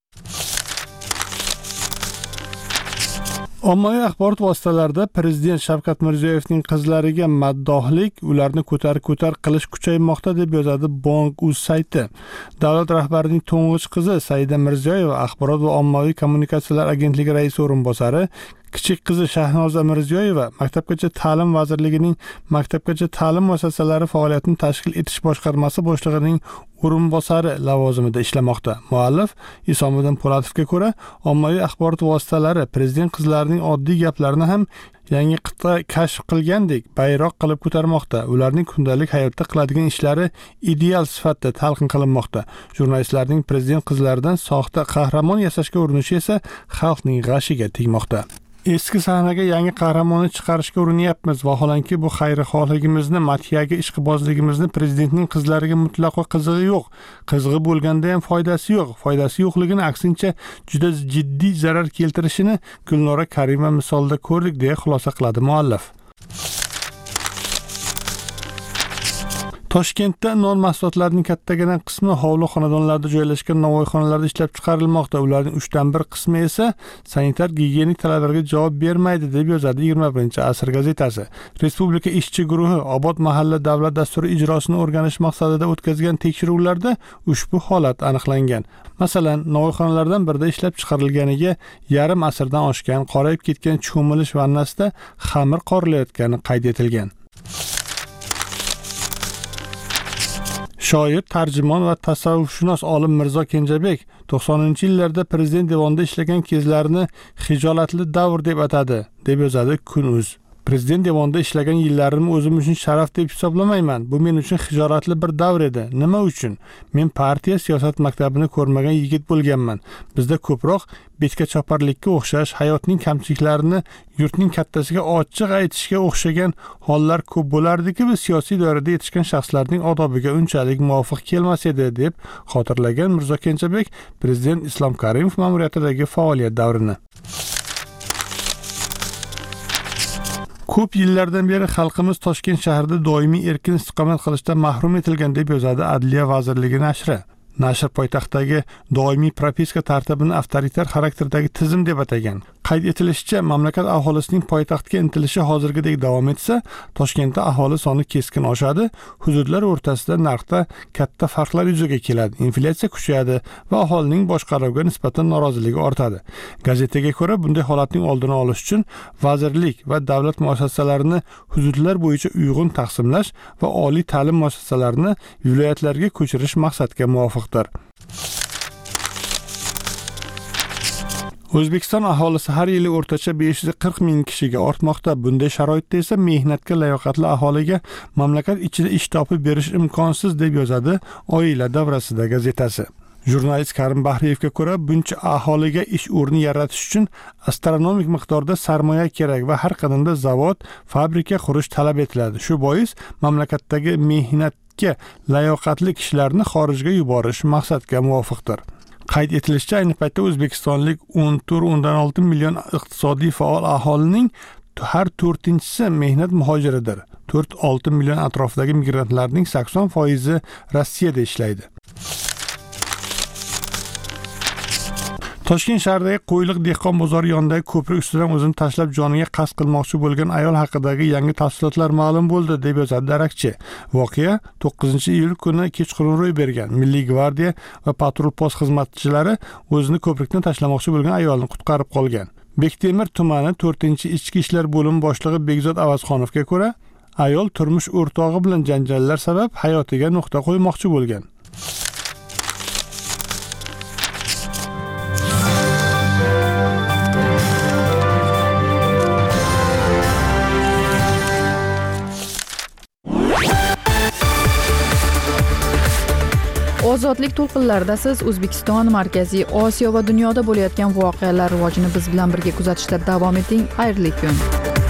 B: Ommaviy axborot vositalarida prezident Shavkat Mirziyoyevning qizlariga maddohlik, ularni ko'tar-ko'tar qilish kuchaymoqda deb yozadi Bong.uz sayti. Davlat rahbarining to'ng'ich qizi Saida Mirziyoyeva Axborot va ommaviy kommunikatsiyalar agentligi raisi o'rinbosari, kichik qizi Shahnoza Mirziyoyeva Maktabgacha ta'lim vazirligining Maktabgacha ta'lim muassasalari faoliyatini tashkil etish boshqarmasi boshlig'ining o'rinbosari lavozimida ishlamoqda. Muallif Isomiddin Po'latovga ko'ra, ommaviy axborot vositalari prezident qizlarining oddiy gaplarini ham yangi qit'a kashf qilgandek bayroq qilib ko'tarmoqda. Ularning kundalik hayotda qiladigan ishlari ideal sifatda talqin qilinmoqda. Jurnalistlarning prezident qizlaridan soxta qahramon yasashga urinishi esa xalqning g'ashiga tegmoqda. Eski sahnaga yangi qahramonni chiqarishga urinyapmiz. Vaholanki bu xayrixohligimizni, madhiyaga ishqibozligimizni prezidentning qizlariga mutlaqo qizig'i yo'q. Qizig'i bo'lganda ham foydasi yo'q. Foydasi yo'qligini aksincha juda jiddiy zarar keltirishini Gulnora Karima misolida ko'rdik, deya xulosa qiladi muallif. Toshkentda non mahsulotlarining kattagina qismi hovli xonadonlarda joylashgan novvoyxonalarda ishlab chiqarilmoqda. Ularning uchdan bir qismi esa sanitar gigiyenik talablarga javob bermaydi deb yozadi yigirma birinchi asr gazetasi. Respublika ishchi guruhi Obod mahalla davlat dasturi ijrosini o'rganish maqsadida o'tkazgan tekshiruvlarda ushbu holat aniqlangan. Masalan, novvoyxonalardan birida ishlab chiqarilganiga yarim asrdan oshgan qorayib ketgan cho'milish vannasida xamir qorilayotgani qayd etilgan. Shoir, tarjimon va tasavvufshunos olim Mirzo Kenjabek to'qsoninchi yillarda prezident devonida ishlagan kezlarini hijolatli davr deb atadi, deb yozadi Kun.uz. Prezident devonida ishlagan yillarimni o'zim uchun sharaf deb hisoblamayman. Bu men uchun hijolatli bir davr edi. Nima uchun? Men partiya siyosat maktabini ko'rmagan yigit bo'lganman. Bizda ko'proq betga choparlikka o'xshash hayotning kamchiliklarini yurtning kattasiga ochiq aytishga o'xshagan hollar ko'p bo'lardiki, biz siyosiy doirada yetishgan shaxslarning odobiga unchalik muvofiq kelmas edi, deb xotirlagan Mirzo Kenjabek prezident Islom Karimov ma'muriyatidagi faoliyat davrini. Ko'p yillardan beri xalqimiz Toshkent shahrida doimiy erkin istiqomat qilishdan mahrum etilgan, deb yozadi Adliya vazirligi nashri. Nashr poytaxtdagi doimiy propiska tartibini avtoritar xarakterdagi tizim deb atagan. Qayd etilishicha, mamlakat aholisining poytaxtga intilishi hozirgidek davom etsa, Toshkentda aholi soni keskin oshadi, hududlar o'rtasida narxda katta farqlar yuzaga keladi, inflyatsiya kuchayadi va aholining boshqaruvga nisbatan noroziligi ortadi. Gazetaga ko'ra, bunday holatning oldini olish uchun vazirlik va davlat muassasalarini hududlar bo'yicha uyg'un taqsimlash va oliy ta'lim muassasalarini viloyatlarga ko'chirish maqsadga muvofiqdir. O'zbekiston aholisi har yili o'rtacha besh yuz qirq ming kishiga ortmoqda. Bunday sharoitda esa mehnatga layoqatli aholiga mamlakat ichida ish topib berish imkonsiz, deb yozadi Oila davrasida gazetasi. Jurnalist Karim Bahriyevga ko'ra, buncha aholiga ish o'rni yaratish uchun astronomik miqdorda sarmoya kerak va har qadamda zavod, fabrika qurish talab etiladi. Shu bois mamlakatdagi mehnatga layoqatli kishilarni xorijga yuborish maqsadga muvofiqdir. Qayd etilishicha, ayni paytda o'zbekistonlik o'n to'rt o'ndan olti million iqtisodiy faol aholining har to'rtinchisi mehnat muhojiridir. to'rt olti million atrofidagi migrantlarning sakson foizi Rossiyada ishlaydi. Toshkent shahridagi Qo'yliq dehqon bozori yonidagi ko'prik ustidan o'zini tashlab joniga qasd qilmoqchi bo'lgan ayol haqidagi yangi tafsilotlar ma'lum bo'ldi, deb yozadi darakchi. Voqea to'qqizinchi iyul kuni kechqurun ro'y bergan. Milliy gvardiya va patrul post xizmatchilari o'zini ko'prikdan tashlamoqchi bo'lgan ayolni qutqarib qolgan. Bektemir tumani to'rtinchi ichki ishlar bo'limi boshlig'i Begzod Avazxonovga ko'ra, ayol turmush o'rtog'i bilan janjallar sabab hayotiga nuqta qo'ymoqchi bo'lgan.
A: Ozodlik to'lqinlarida siz O'zbekiston, Markaziy Osiyo va dunyoda bo'layotgan voqealar rivojini biz bilan birga kuzatishda davom eting. Xayrli kun.